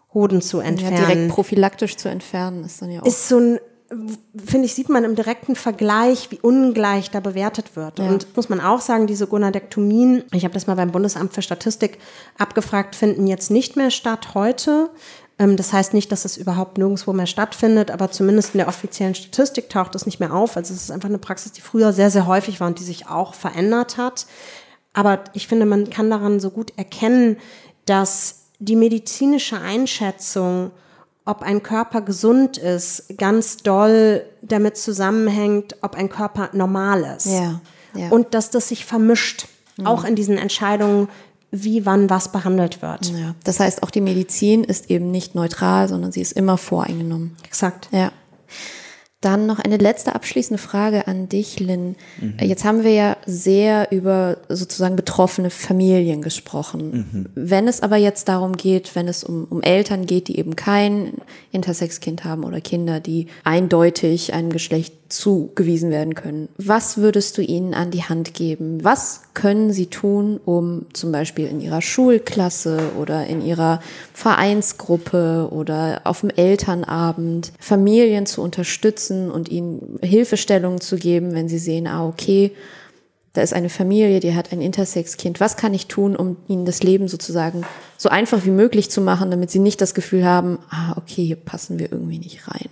A: Hoden zu entfernen.
C: Ja, direkt prophylaktisch zu entfernen ist dann ja auch.
A: Ist so ein, finde ich, sieht man im direkten Vergleich, wie ungleich da bewertet wird. Ja. Und muss man auch sagen, diese Gonadektomien, ich habe das mal beim Bundesamt für Statistik abgefragt, finden jetzt nicht mehr statt heute. Das heißt nicht, dass es überhaupt nirgendwo mehr stattfindet, aber zumindest in der offiziellen Statistik taucht es nicht mehr auf. Also es ist einfach eine Praxis, die früher sehr, sehr häufig war und die sich auch verändert hat. Aber ich finde, man kann daran so gut erkennen, dass die medizinische Einschätzung, ob ein Körper gesund ist, ganz doll damit zusammenhängt, ob ein Körper normal ist.
C: Ja, ja.
A: Und dass das sich vermischt, mhm. auch in diesen Entscheidungen, wie, wann, was behandelt wird.
C: Ja. Das heißt, auch die Medizin ist eben nicht neutral, sondern sie ist immer voreingenommen.
A: Exakt.
C: Ja. Dann noch eine letzte abschließende Frage an dich, Lynn. Mhm. Jetzt haben wir ja sehr über sozusagen betroffene Familien gesprochen. Mhm. Wenn es aber jetzt darum geht, wenn es um, um Eltern geht, die eben kein Intersex-Kind haben oder Kinder, die eindeutig einem Geschlecht zugewiesen werden können, was würdest du ihnen an die Hand geben? Was können sie tun, um zum Beispiel in ihrer Schulklasse oder in ihrer Vereinsgruppe oder auf dem Elternabend Familien zu unterstützen und ihnen Hilfestellungen zu geben, wenn sie sehen, ah, okay, da ist eine Familie, die hat ein Intersex-Kind. Was kann ich tun, um ihnen das Leben sozusagen so einfach wie möglich zu machen, damit sie nicht das Gefühl haben, ah, okay, hier passen wir irgendwie nicht rein?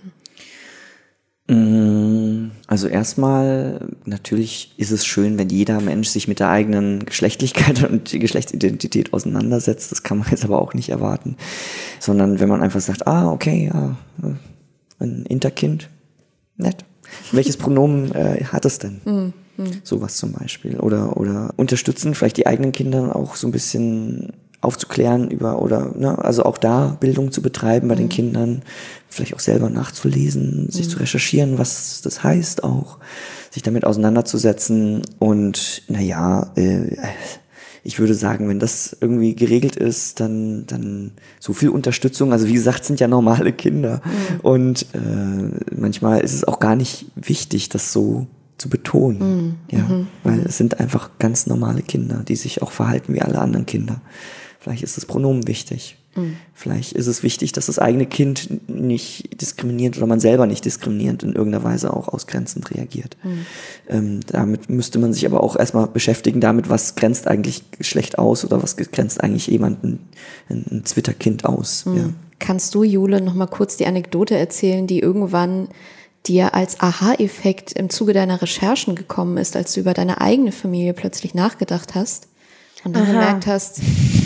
D: Also erstmal, natürlich ist es schön, wenn jeder Mensch sich mit der eigenen Geschlechtlichkeit und Geschlechtsidentität auseinandersetzt. Das kann man jetzt aber auch nicht erwarten. Sondern wenn man einfach sagt, ah, okay, ja, ein Interkind, nett. Welches Pronomen äh, hat es denn? Mhm. Sowas zum Beispiel. Oder, oder unterstützen vielleicht die eigenen Kinder auch so ein bisschen aufzuklären über, oder, ne, also auch da Bildung zu betreiben bei mhm. den Kindern, vielleicht auch selber nachzulesen, sich mhm. zu recherchieren, was das heißt auch, sich damit auseinanderzusetzen und, naja, äh, ich würde sagen, wenn das irgendwie geregelt ist, dann, dann so viel Unterstützung, also wie gesagt, sind ja normale Kinder mhm. und äh, manchmal ist es auch gar nicht wichtig, das so zu betonen, mhm. ja, mhm. weil es sind einfach ganz normale Kinder, die sich auch verhalten wie alle anderen Kinder. Vielleicht ist das Pronomen wichtig. Mhm. Vielleicht ist es wichtig, dass das eigene Kind nicht diskriminierend oder man selber nicht diskriminierend in irgendeiner Weise auch ausgrenzend reagiert. Mhm. Ähm, damit müsste man sich aber auch erstmal beschäftigen, damit, was grenzt eigentlich Geschlecht aus oder was grenzt eigentlich jemanden, ein, ein Zwitterkind aus. Mhm. Ja.
C: Kannst du, Jule, noch mal kurz die Anekdote erzählen, die irgendwann dir als Aha-Effekt im Zuge deiner Recherchen gekommen ist, als du über deine eigene Familie plötzlich nachgedacht hast und dann Aha. gemerkt hast,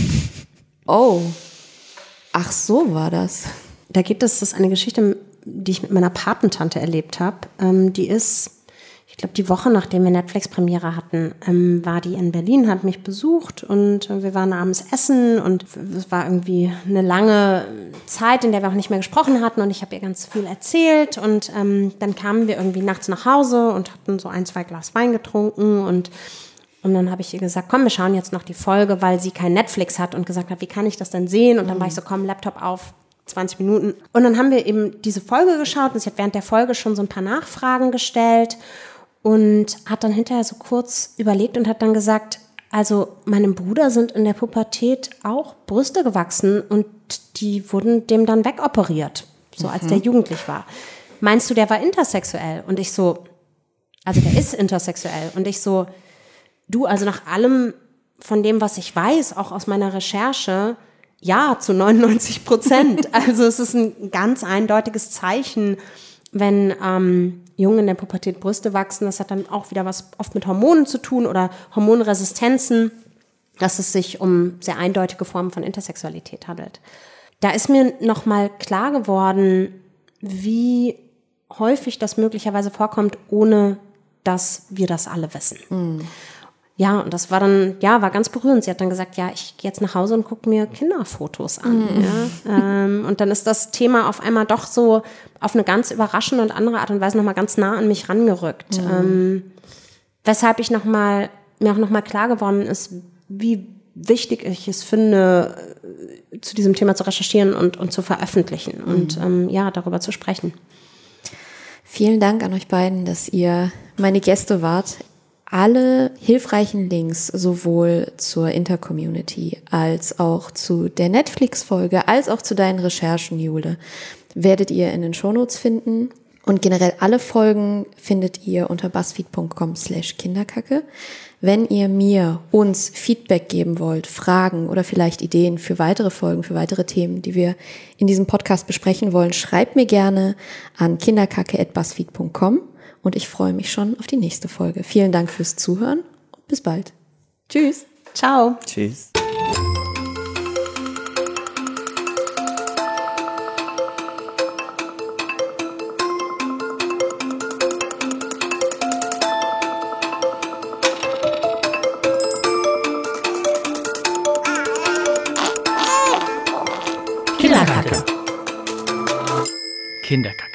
C: oh, ach so war das.
A: Da gibt es, das ist eine Geschichte, die ich mit meiner Patentante erlebt habe. Ähm, die ist, ich glaube, die Woche, nachdem wir Netflix-Premiere hatten, ähm, war die in Berlin, hat mich besucht und äh, wir waren abends essen und es war irgendwie eine lange Zeit, in der wir auch nicht mehr gesprochen hatten und ich habe ihr ganz viel erzählt und ähm, dann kamen wir irgendwie nachts nach Hause und hatten so ein, zwei Glas Wein getrunken und Und dann habe ich ihr gesagt, komm, wir schauen jetzt noch die Folge, weil sie kein Netflix hat und gesagt hat, wie kann ich das denn sehen? Und dann war ich so, komm, Laptop auf, zwanzig Minuten. Und dann haben wir eben diese Folge geschaut und sie hat während der Folge schon so ein paar Nachfragen gestellt und hat dann hinterher so kurz überlegt und hat dann gesagt, also meinem Bruder sind in der Pubertät auch Brüste gewachsen und die wurden dem dann wegoperiert, so als der jugendlich war. Meinst du, der war intersexuell? Und ich so, also der ist intersexuell. Und ich so, du, also nach allem von dem, was ich weiß, auch aus meiner Recherche, ja, zu neunundneunzig Prozent. Also es ist ein ganz eindeutiges Zeichen, wenn ähm, Jungen in der Pubertät Brüste wachsen. Das hat dann auch wieder was oft mit Hormonen zu tun oder Hormonresistenzen, dass es sich um sehr eindeutige Formen von Intersexualität handelt. Da ist mir nochmal klar geworden, wie häufig das möglicherweise vorkommt, ohne dass wir das alle wissen. Mhm. Ja, und das war dann, ja, war ganz berührend. Sie hat dann gesagt, ja, ich gehe jetzt nach Hause und gucke mir Kinderfotos an. Mhm. Ja. Ähm, und dann ist das Thema auf einmal doch so auf eine ganz überraschende und andere Art und Weise nochmal ganz nah an mich rangerückt. Mhm. Ähm, weshalb ich noch mal, mir auch nochmal klar geworden ist, wie wichtig ich es finde, zu diesem Thema zu recherchieren und, und zu veröffentlichen mhm. und ähm, ja, darüber zu sprechen.
C: Vielen Dank an euch beiden, dass ihr meine Gäste wart. Alle hilfreichen Links sowohl zur Intercommunity als auch zu der Netflix-Folge, als auch zu deinen Recherchen, Jule, werdet ihr in den Shownotes finden. Und generell alle Folgen findet ihr unter buzzfeed punkt com slash kinderkacke. Wenn ihr mir, uns Feedback geben wollt, Fragen oder vielleicht Ideen für weitere Folgen, für weitere Themen, die wir in diesem Podcast besprechen wollen, schreibt mir gerne an kinderkacke at buzzfeed punkt com. Und ich freue mich schon auf die nächste Folge. Vielen Dank fürs Zuhören und bis bald. Tschüss.
A: Ciao.
D: Tschüss.
B: Kinderkacke. Kinderkacke.